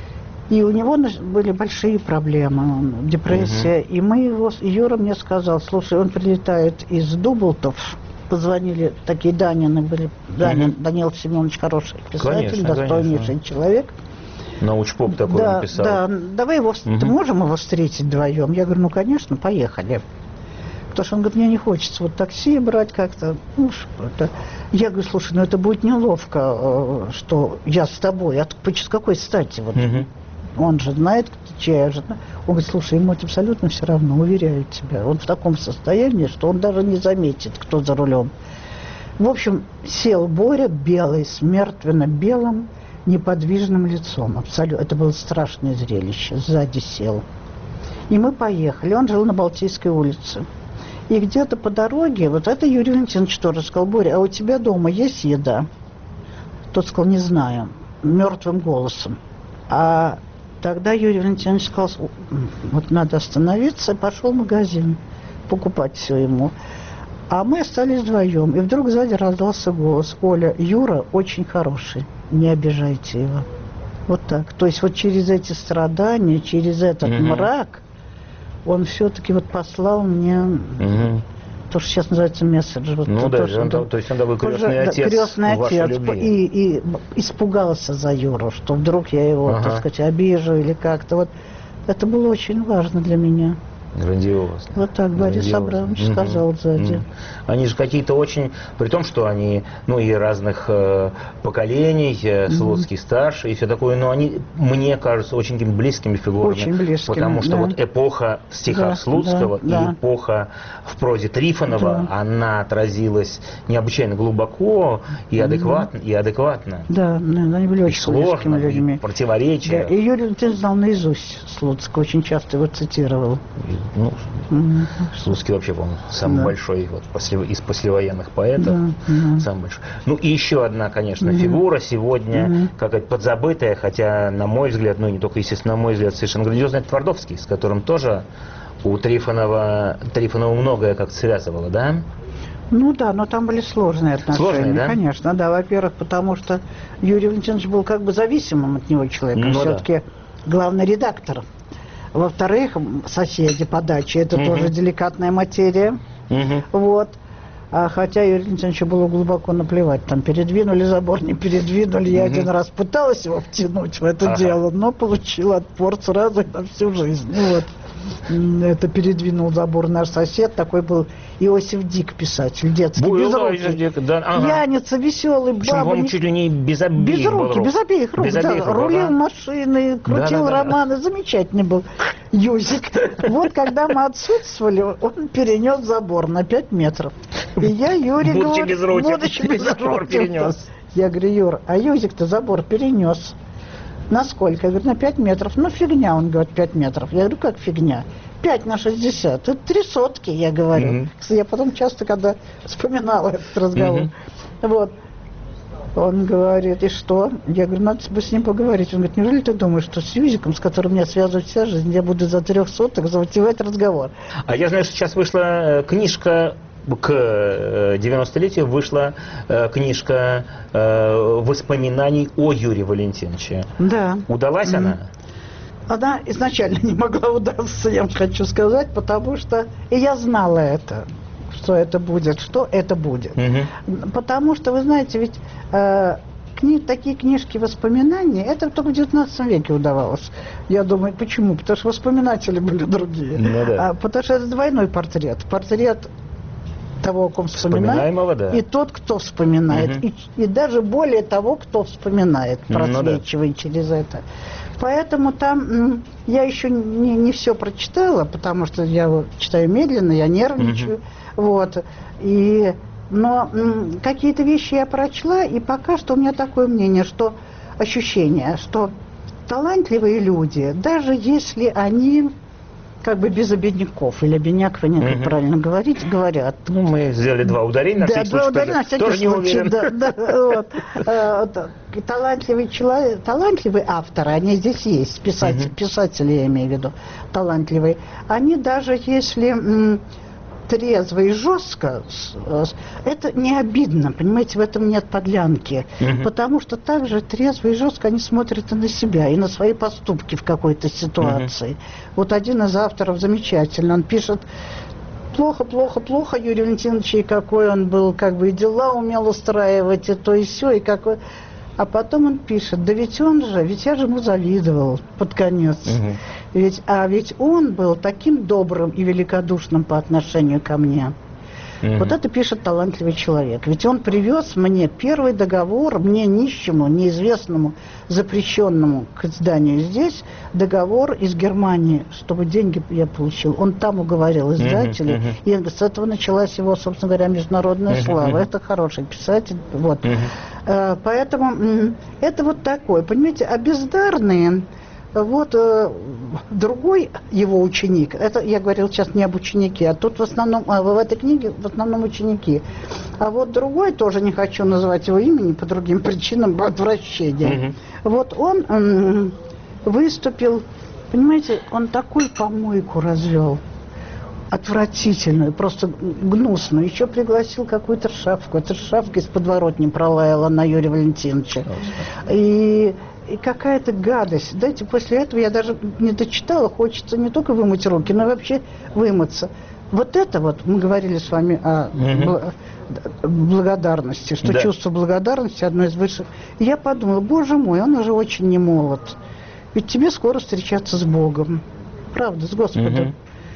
Speaker 2: И у него были большие проблемы, депрессия. Угу. И мы его, Юра мне сказал, слушай, он прилетает из Дублтов, позвонили, такие Данины были, Данин, угу. Данил Семенович хороший писатель, конечно, достойнейший конечно. Человек.
Speaker 1: Научпоп такой
Speaker 2: да,
Speaker 1: написал.
Speaker 2: Да, давай его, угу. можем его встретить вдвоем? Я говорю, ну, конечно, поехали. Потому что он говорит, мне не хочется вот такси брать как-то. Ну, это. Я говорю, слушай, ну это будет неловко, что я с тобой. А с какой стати? Вот. Угу. Он же знает, чья я жена. Он говорит, слушай, ему это абсолютно все равно, уверяю тебя. Он в таком состоянии, что он даже не заметит, кто за рулем. В общем, сел Боря белый, с мертвенно-белым, неподвижным лицом. Абсолютно. Это было страшное зрелище. Сзади сел. И мы поехали. Он жил на Балтийской улице. И где-то по дороге, вот это Юрий Валентинович тоже сказал, Боря, а у тебя дома есть еда? Тот сказал, не знаю, мертвым голосом. А тогда Юрий Валентинович сказал, вот надо остановиться, и пошел в магазин покупать все ему. А мы остались вдвоем, и вдруг сзади раздался голос, Оля, Юра очень хороший, не обижайте его. Вот так. То есть вот через эти страдания, через этот mm-hmm. мрак, он все-таки вот послал мне угу. то, что сейчас называется месседж. Вот
Speaker 1: ну
Speaker 2: то,
Speaker 1: да,
Speaker 2: что,
Speaker 1: он,
Speaker 2: да,
Speaker 1: то есть он такой крестный
Speaker 2: уже,
Speaker 1: отец,
Speaker 2: крестный отец и, и испугался за Юру, что вдруг я его, ага. так сказать, обижу или как-то. Вот это было очень важно для меня.
Speaker 1: Грандиозно.
Speaker 2: Вот так Борис
Speaker 1: Грандиозно.
Speaker 2: Абрамович
Speaker 1: Угу.
Speaker 2: сказал сзади.
Speaker 1: Угу. Они же какие-то очень, при том, что они, ну, и разных э, поколений, э, Слуцкий угу. старший и все такое, но они, мне кажется, очень такими близкими фигурами.
Speaker 2: Очень близкими,
Speaker 1: потому что
Speaker 2: да.
Speaker 1: вот эпоха стиха
Speaker 2: да,
Speaker 1: Слуцкого
Speaker 2: да,
Speaker 1: и
Speaker 2: да.
Speaker 1: эпоха в прозе Трифонова, да. она отразилась необычайно глубоко и адекватно, угу. и адекватно.
Speaker 2: Да, они были очень
Speaker 1: сложно,
Speaker 2: близкими людьми.
Speaker 1: И противоречия.
Speaker 2: Да. И Юрий Валентинович знал наизусть Слуцкого, очень часто его цитировал.
Speaker 1: Ну,
Speaker 2: mm-hmm.
Speaker 1: Слуцкий вообще, по-моему, самый да. большой вот, после, из послевоенных поэтов.
Speaker 2: Да, да.
Speaker 1: Самый большой. Ну и еще одна, конечно, mm-hmm. фигура сегодня, mm-hmm. как подзабытая, хотя, на мой взгляд, ну и не только, естественно, на мой взгляд, совершенно грандиозный, это Твардовский, с которым тоже у Трифонова, Трифонова многое как-то связывало, да?
Speaker 2: Ну да, но там были сложные отношения,
Speaker 1: сложные, да?
Speaker 2: Конечно, да. Во-первых, потому что Юрий Валентинович был как бы зависимым от него человеком, ну, все-таки да. главный редактор. Во-вторых, соседи по даче, это угу. тоже деликатная материя. Угу. Вот. А хотя Юрию Валентиновичу было глубоко наплевать. Там передвинули забор, не передвинули. Я угу. один раз пыталась его втянуть в это ага. дело, но получила отпор сразу на всю жизнь. Вот. Это передвинул забор наш сосед, такой был Иосиф Дик, писатель, детский, безрукий, да, ага. пьяница, веселый, баба.
Speaker 1: Он чуть ли не без обеих
Speaker 2: без рук, без обеих рук, без да, обеих рук, рулил ага. машины, крутил да, да, романы, да. замечательный был Юзик. Вот когда мы отсутствовали, он перенес забор на пять метров. И я Юре говорю, будучи безруким, я говорю, Юр, а Юзик-то забор перенес. На сколько? Я говорю, на пять метров. Ну, фигня, он говорит, пять метров. Я говорю, как фигня? пять на шестьдесят. Это три сотки, я говорю. Mm-hmm. Кстати, я потом часто, когда вспоминала этот разговор. Mm-hmm. Вот. Он говорит, и что? Я говорю, надо бы с ним поговорить. Он говорит, неужели ты думаешь, что с Юзиком, с которым меня связывает вся жизнь, я буду за трех соток заводить разговор?
Speaker 1: А я знаю, что сейчас вышла книжка... К девяностолетию вышла э, книжка э, воспоминаний о Юрии Валентиновиче.
Speaker 2: Да.
Speaker 1: Удалась mm-hmm. она?
Speaker 2: Она изначально не могла удаться, я вам хочу сказать, потому что и я знала это, что это будет, что это будет. Mm-hmm. Потому что, вы знаете, ведь э, кни, такие книжки воспоминаний, это только в девятнадцатом веке удавалось. Я думаю, почему? Потому что воспоминатели были другие. Ну, да. а, потому что это двойной портрет. Портрет того, о ком вспоминает, да. и тот, кто вспоминает, угу. и, и даже более того, кто вспоминает, просвечивая ну, да. через это. Поэтому там я еще не, не все прочитала, потому что я читаю медленно, я нервничаю, угу. вот, и, но какие-то вещи я прочла, и пока что у меня такое мнение, что ощущение, что талантливые люди, даже если они... как бы без обедняков, или обедняк, вы не как угу. правильно говорить, говорят.
Speaker 1: Ну, мы сделали два ударения на
Speaker 2: да,
Speaker 1: всякий
Speaker 2: два
Speaker 1: случай.
Speaker 2: Ударения, на всякий тоже случай, не уверен. Да, да, вот. Талантливый человек, талантливые авторы, они здесь есть, писатели, угу. писатели я имею в виду, талантливые, они даже если... трезво и жестко, это не обидно, понимаете, в этом нет подлянки, угу. потому что также трезво и жестко они смотрят и на себя, и на свои поступки в какой-то ситуации. Угу. Вот один из авторов замечательно, он пишет, плохо, плохо, плохо Юрий Валентинович, и какой он был, как бы и дела умел устраивать, и то, и сё, и какой... А потом он пишет, да ведь он же, ведь я же ему завидовал под конец. Угу. Ведь, а ведь он был таким добрым и великодушным по отношению ко мне. Угу. Вот это пишет талантливый человек. Ведь он привез мне первый договор, мне нищему, неизвестному, запрещенному к изданию здесь, договор из Германии, чтобы деньги я получил. Он там уговорил издателей, угу, угу. и с этого началась его, собственно говоря, международная угу, слава. Угу. Это хороший писатель. Вот. Угу. Поэтому это вот такое, понимаете, а бездарные, вот э, другой его ученик, это я говорил сейчас не об ученике, а тут в основном, а в этой книге в основном ученики, а вот другой, тоже не хочу называть его имени по другим причинам отвращения, угу. вот он э, выступил, понимаете, он такую помойку развел, отвратительную, просто гнусную. Еще пригласил какую-то шавку. Эта шавка из подворотни пролаяла на Юрия Валентиновича. И, и какая-то гадость. Знаете, после этого я даже не дочитала. Хочется не только вымыть руки, но и вообще вымыться. Вот это вот, мы говорили с вами о угу. благодарности, что да. чувство благодарности одно из высших. И я подумала, боже мой, он уже очень не молод. Ведь тебе скоро встречаться с Богом. Правда, с Господом. Угу.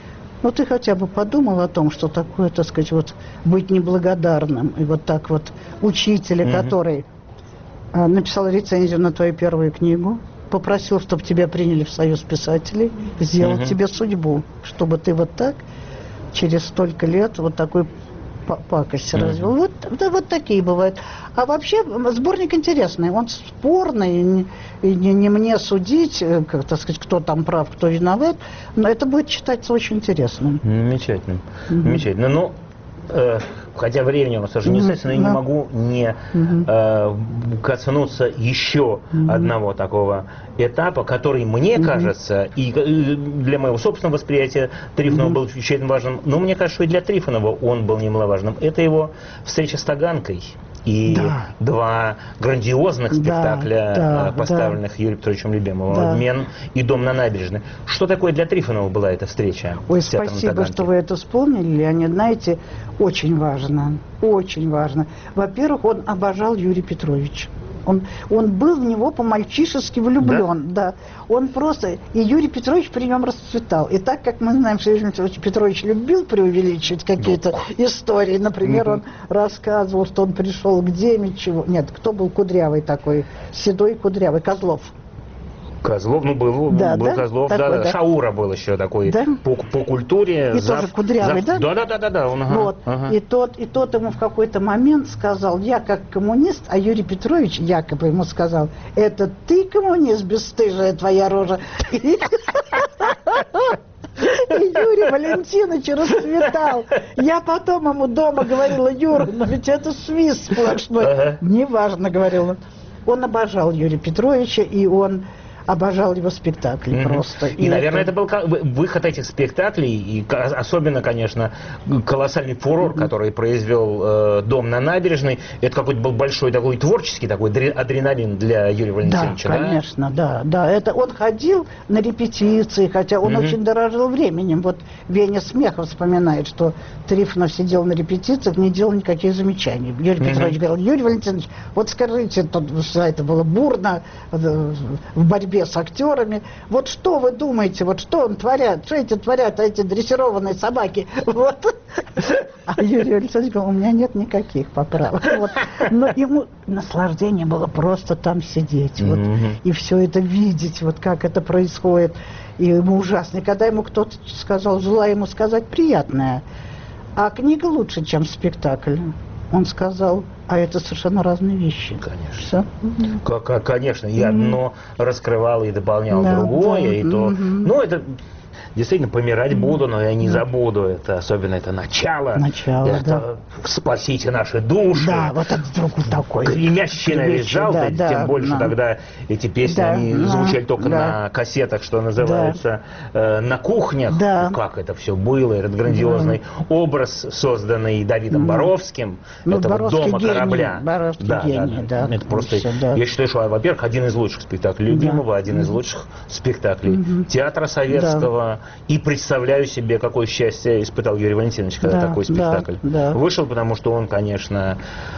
Speaker 2: Ну, ты хотя бы подумал о том, что такое, так сказать, вот быть неблагодарным. И вот так вот учителя, mm-hmm. который а, написал рецензию на твою первую книгу, попросил, чтобы тебя приняли в союз писателей, сделал mm-hmm. тебе судьбу, чтобы ты вот так через столько лет вот такой пакость mm-hmm. развел. Вот, да, вот такие бывают. А вообще сборник интересный, он спорный, и не, не мне судить, как, так сказать, кто там прав, кто виноват, но это будет читаться очень интересно.
Speaker 1: Замечательно, mm-hmm. замечательно. Ну, э, хотя времени у нас уже не остается, но я не могу не э, коснуться еще mm-hmm. одного такого этапа, который, мне mm-hmm. кажется, и для моего собственного восприятия Трифонова mm-hmm. был очень важным, но мне кажется, что и для Трифонова он был немаловажным. Это его встреча с Таганкой. И да. два грандиозных спектакля, да, да, поставленных да. Юрием Петровичем Любимовым, да. «Обмен» и «Дом на набережной». Что такое для Трифонова была эта встреча?
Speaker 2: Ой, спасибо, что вы это вспомнили, Леонид. Знаете, очень важно, очень важно. Во-первых, он обожал Юрия Петровича. Он, он был в него по-мальчишески влюблен, да? Да. Он просто... И Юрий Петрович при нем расцветал. И так как мы знаем, что Юрий Петрович любил преувеличивать какие-то ну. истории. Например, mm-hmm. он рассказывал, что он пришел к Демичеву. Нет, кто был кудрявый такой? Седой кудрявый. Козлов.
Speaker 1: Козлов, ну был,
Speaker 2: да,
Speaker 1: был
Speaker 2: да?
Speaker 1: Козлов,
Speaker 2: такой,
Speaker 1: да,
Speaker 2: да.
Speaker 1: Шаура был еще такой да? по, по культуре.
Speaker 2: И зав, тоже кудрявый,
Speaker 1: зав,
Speaker 2: да?
Speaker 1: Да, да, да, да. Он, ага,
Speaker 2: вот.
Speaker 1: ага.
Speaker 2: И, тот, и тот ему в какой-то момент сказал, я как коммунист, а Юрий Петрович якобы ему сказал, это ты коммунист, бесстыжая твоя рожа. И Юрий Валентинович расцветал. Я потом ему дома говорила, Юра, но ведь это свист сплошной. Ага. Неважно, говорил он. Он обожал Юрия Петровича, и он обожал его спектакли mm-hmm. просто.
Speaker 1: И, и наверное, это... это был выход этих спектаклей, и особенно, конечно, колоссальный фурор, mm-hmm. который произвел э, «Дом на набережной». Это какой-то был большой такой творческий такой адреналин для Юрия Валентиновича.
Speaker 2: Да, конечно, да, да. Это он ходил на репетиции, хотя он mm-hmm. очень дорожил временем. Вот Веня Смехов вспоминает, что Трифонов сидел на репетициях, не делал никаких замечаний. Юрий mm-hmm. Петрович говорил, Юрий Валентинович, вот скажите, тут, это было бурно, в борьбе с актерами. Вот что вы думаете, вот что он творят, что эти творят, эти дрессированные собаки? Вот. А Юрий Александрович говорил, у меня нет никаких поправок. Вот. Но ему наслаждение было просто там сидеть вот, mm-hmm. и все это видеть, вот как это происходит. И ему ужасно. И когда ему кто-то сказал, желаю ему сказать приятное, а книга лучше, чем спектакль. Он сказал, а это совершенно разные вещи.
Speaker 1: Конечно. Mm-hmm. Конечно, и одно mm-hmm. раскрывало и дополняло да, другое. Да. И то, mm-hmm. ну, это действительно помирать mm-hmm. буду, но я не mm-hmm. забуду. Это особенно это начало.
Speaker 2: Начало,
Speaker 1: это
Speaker 2: да.
Speaker 1: спасите наши души.
Speaker 2: Да, вот это вдруг такой.
Speaker 1: Гремящий навизжал, да, да, тем больше
Speaker 2: да.
Speaker 1: тогда эти песни,
Speaker 2: да,
Speaker 1: они
Speaker 2: да,
Speaker 1: звучали только
Speaker 2: да.
Speaker 1: на кассетах, что называется, да. э, на кухнях.
Speaker 2: Да.
Speaker 1: Как это все было, этот грандиозный да. образ, созданный Давидом да. Боровским,
Speaker 2: ну,
Speaker 1: этого
Speaker 2: Боровский
Speaker 1: дома
Speaker 2: гений,
Speaker 1: корабля.
Speaker 2: Боровский
Speaker 1: да,
Speaker 2: гений,
Speaker 1: да,
Speaker 2: да.
Speaker 1: Это просто,
Speaker 2: все, да.
Speaker 1: я считаю, что, во-первых, один из лучших спектаклей Любимого, да. один из лучших спектаклей mm-hmm. театра советского. Да. И представляю себе, какое счастье испытал Юрий Валентинович, когда да, такой спектакль да, да. вышел, потому что он, конечно,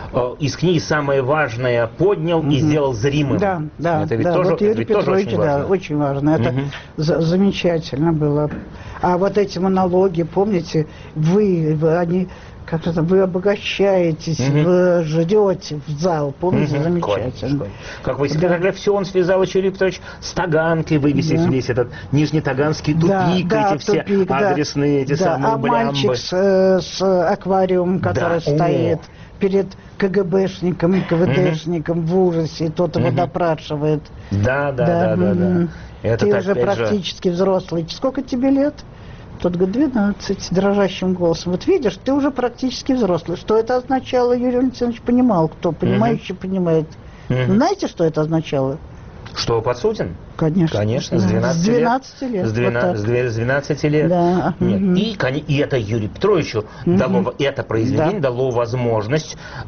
Speaker 1: из книги самое важное поднял mm-hmm. и сделал зримым.
Speaker 2: Да, да,
Speaker 1: это ведь
Speaker 2: да.
Speaker 1: тоже,
Speaker 2: Вот Юрий
Speaker 1: ведь
Speaker 2: Петрович,
Speaker 1: тоже очень важно.
Speaker 2: Да, очень важно. Это mm-hmm. за- замечательно было. А вот эти монологи, помните, вы, вы они... Как это, вы обогащаетесь, угу. вы ждете в зал, помните, угу. замечательно. Конечно.
Speaker 1: Как вы себе да. все он связал, Юрий Петрович, с Таганкой, вывесив да. весь этот нижнетаганский тупик,
Speaker 2: да,
Speaker 1: эти
Speaker 2: да,
Speaker 1: все
Speaker 2: тупик,
Speaker 1: адресные, эти
Speaker 2: да.
Speaker 1: самые
Speaker 2: а
Speaker 1: блямбы.
Speaker 2: мальчик с, с аквариумом, который да. стоит О. перед КГБшником и КВДшником угу. в ужасе, и тот его угу. допрашивает.
Speaker 1: Да, да, да, да, да. да. Это,
Speaker 2: ты уже практически же... взрослый. Сколько тебе лет? Тот говорит, двенадцать, дрожащим голосом. Вот видишь, ты уже практически взрослый. Что это означало, Юрий Валентинович понимал. Кто понимающий, uh-huh. понимает. Uh-huh. Знаете, что это означало?
Speaker 1: Что, подсуден?
Speaker 2: Конечно.
Speaker 1: Конечно, с двенадцати,
Speaker 2: с двенадцати лет. лет.
Speaker 1: С, двенадцати, вот с двенадцати лет.
Speaker 2: Да.
Speaker 1: Нет. Угу. И, и это Юрию Петровичу угу. дало, это произведение да. дало возможность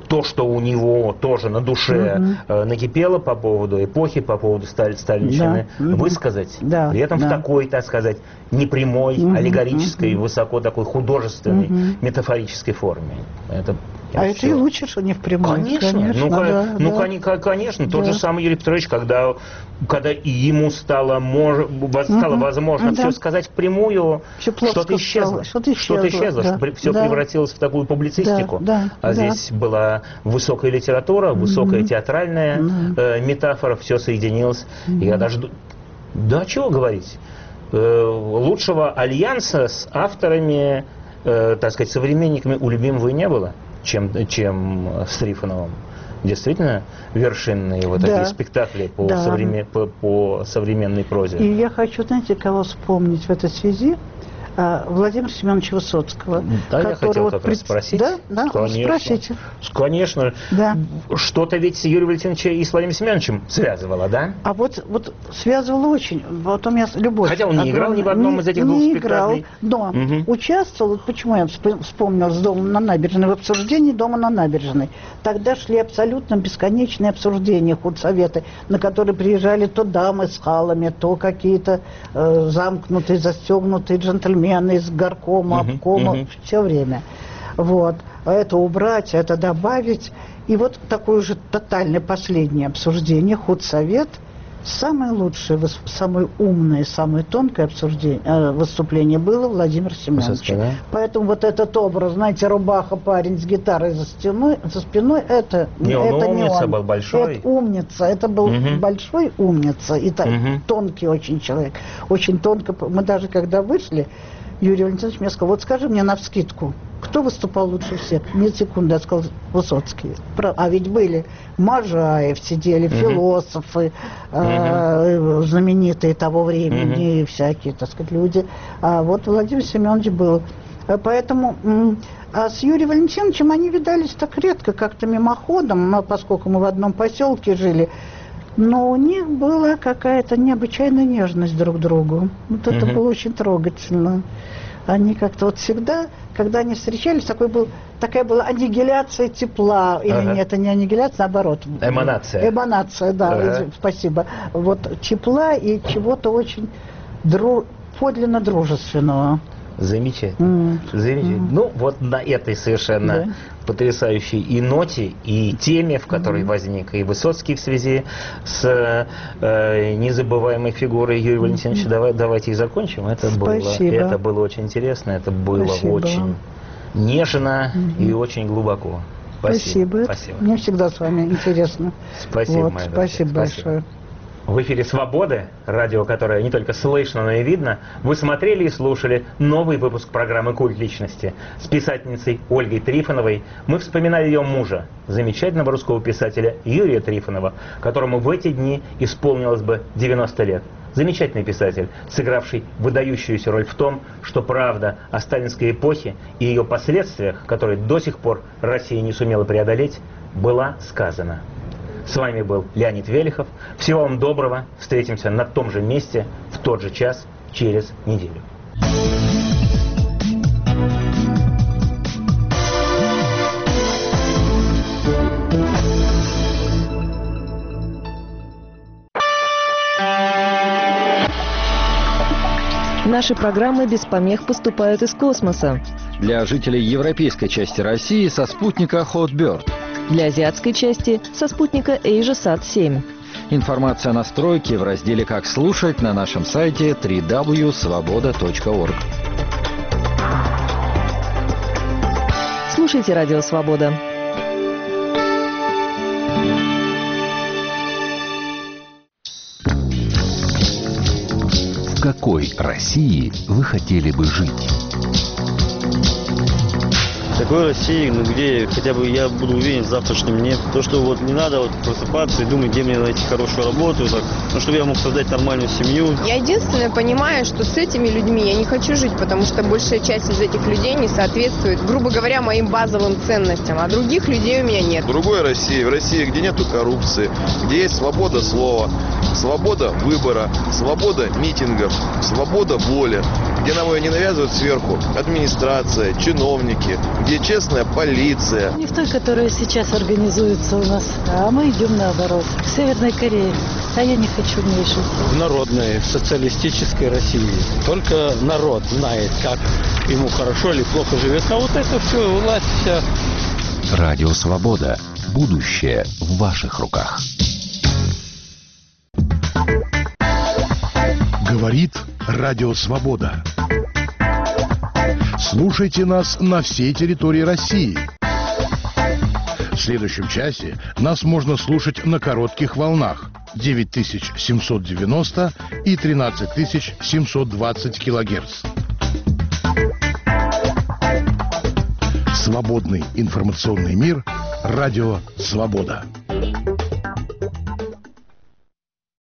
Speaker 1: то, что у него тоже на душе угу. э, накипело по поводу эпохи, по поводу сталь, сталинщины, да. угу. высказать. Да. При этом да. в такой, так сказать, непрямой, угу. аллегорической, угу. высоко такой художественной, угу. метафорической форме. Это
Speaker 2: А это и лучше, что не впрямую.
Speaker 1: Конечно, конечно ну, да, ну да. конечно. Да. Тот же самый Юрий Петрович, когда, когда ему стало, мож, стало угу. возможно да. все сказать впрямую, что-то исчезло. Что-то исчезло, что исчезло да. что все да. превратилось в такую публицистику. Да. Да. А да. здесь была высокая литература, высокая угу. театральная угу. э, метафора, все соединилось. Угу. Я даже... Да, чего говорить? Э, лучшего альянса с авторами, э, так сказать, современниками у Любимого и не было. Чем, чем с Трифоновым. Действительно, вершинные вот да. такие спектакли по, да. современ, по, по современной прозе.
Speaker 2: И я хочу, знаете, кого вспомнить в этой связи? Владимира Семеновича Высоцкого.
Speaker 1: Да, я хотел вот как пред... раз спросить.
Speaker 2: Да, да,
Speaker 1: конечно.
Speaker 2: Спросите.
Speaker 1: Конечно. Да. Что-то ведь Юрия Валентиновича и с Владимиром Семеновичем связывало, да?
Speaker 2: А вот, вот связывало очень. Вот у меня любовь.
Speaker 1: Хотя он не играл ни в одном не, из этих двух спектаклей.
Speaker 2: Не играл, но угу. участвовал. Почему я вспомнил с домом на набережной, в обсуждении дома на набережной. Тогда шли абсолютно бесконечные обсуждения худсоветы, на которые приезжали то дамы с халами, то какие-то э, замкнутые, застегнутые джентльмены из горкома, uh-huh, обкома, uh-huh. все время. Вот. Это убрать, это добавить. И вот такое же тотальное последнее обсуждение, худсовет, самое лучшее, самое умное, самое тонкое обсуждение, э, выступление было Владимир Семенович. Да? Поэтому вот этот образ, знаете, рубаха, парень с гитарой за, стеной, за спиной, это
Speaker 1: не,
Speaker 2: это
Speaker 1: он
Speaker 2: не
Speaker 1: умница
Speaker 2: он.
Speaker 1: был большой.
Speaker 2: Это умница, это был угу. большой умница и так, угу. тонкий очень человек. Очень тонко. Мы даже когда вышли, Юрий Валентинович мне сказал, вот скажи мне навскидку, кто выступал лучше всех? Нет секунды, я сказал, Высоцкий. А ведь были Можаев, сидели, uh-huh. философы, uh-huh. э, знаменитые того времени, uh-huh. всякие, так сказать, люди. А вот Владимир Семенович был. Поэтому а с Юрием Валентиновичем они видались так редко, как-то мимоходом, но поскольку мы в одном поселке жили, но у них была какая-то необычайная нежность друг к другу. Вот это uh-huh. было очень трогательно. Они как-то вот всегда, когда они встречались, такой был, такая была аннигиляция тепла. Или ага. нет, это не аннигиляция, наоборот.
Speaker 1: Эманация.
Speaker 2: Эманация, да, ага. спасибо. Вот тепла и чего-то очень дру... подлинно дружественного.
Speaker 1: Замечательно. Mm. Замечательно. Mm. Ну, вот на этой совершенно yeah. потрясающей и ноте, и теме, в которой mm. возник и Высоцкий в связи с э, незабываемой фигурой Юрия Валентиновича, mm. давай, давайте и закончим. Это было, это было очень интересно, это было Спасибо. очень нежно mm-hmm. и очень глубоко.
Speaker 2: Спасибо. Спасибо. Мне всегда с вами интересно.
Speaker 1: Спасибо,
Speaker 2: вот,
Speaker 1: моя
Speaker 2: Спасибо
Speaker 1: дорогая.
Speaker 2: большое.
Speaker 1: В эфире «Свобода», радио, которое не только слышно, но и видно. Вы смотрели и слушали новый выпуск программы «Культ личности» с писательницей Ольгой Трифоновой. Мы вспоминали ее мужа, замечательного русского писателя Юрия Трифонова, которому в эти дни исполнилось бы девяносто лет. Замечательный писатель, сыгравший выдающуюся роль в том, что правда о сталинской эпохе и ее последствиях, которые до сих пор Россия не сумела преодолеть, была сказана. С вами был Леонид Велихов. Всего вам доброго. Встретимся на том же месте в тот же час через неделю.
Speaker 4: Наши программы без помех поступают из космоса.
Speaker 5: Для жителей европейской части России со спутника Hotbird.
Speaker 4: Для азиатской части со спутника AsiaSat семь.
Speaker 5: Информация о настройке в разделе «Как слушать» на нашем сайте дабл-ю дабл-ю дабл-ю точка свобода точка орг.
Speaker 4: Слушайте Радио Свобода.
Speaker 6: В какой России вы хотели бы жить?
Speaker 7: Такой России, ну, где хотя бы я буду уверен в завтрашнем дне. То, что вот не надо вот просыпаться и думать, где мне найти хорошую работу, так, ну, чтобы я мог создать нормальную семью.
Speaker 8: Я единственное понимаю, что с этими людьми я не хочу жить, потому что большая часть из этих людей не соответствует, грубо говоря, моим базовым ценностям, а других людей у меня нет.
Speaker 9: В другой России, в России, где нету коррупции, где есть свобода слова, свобода выбора, свобода митингов, свобода воли. где нам ее не навязывают сверху администрация, чиновники, где честная полиция.
Speaker 10: Не в той, которая сейчас организуется у нас, а мы идем наоборот, к Северной Корее. А я не хочу в ней жить.
Speaker 11: В народной, в социалистической России. Только народ знает, как ему хорошо или плохо живет. А вот это все, власть вся.
Speaker 6: Радио Свобода. Будущее в ваших руках.
Speaker 12: Говорит Радио Свобода. Слушайте нас на всей территории России. В следующем часе нас можно слушать на коротких волнах девять тысяч семьсот девяносто и тринадцать тысяч семьсот двадцать килогерц. Свободный информационный мир. Радио Свобода.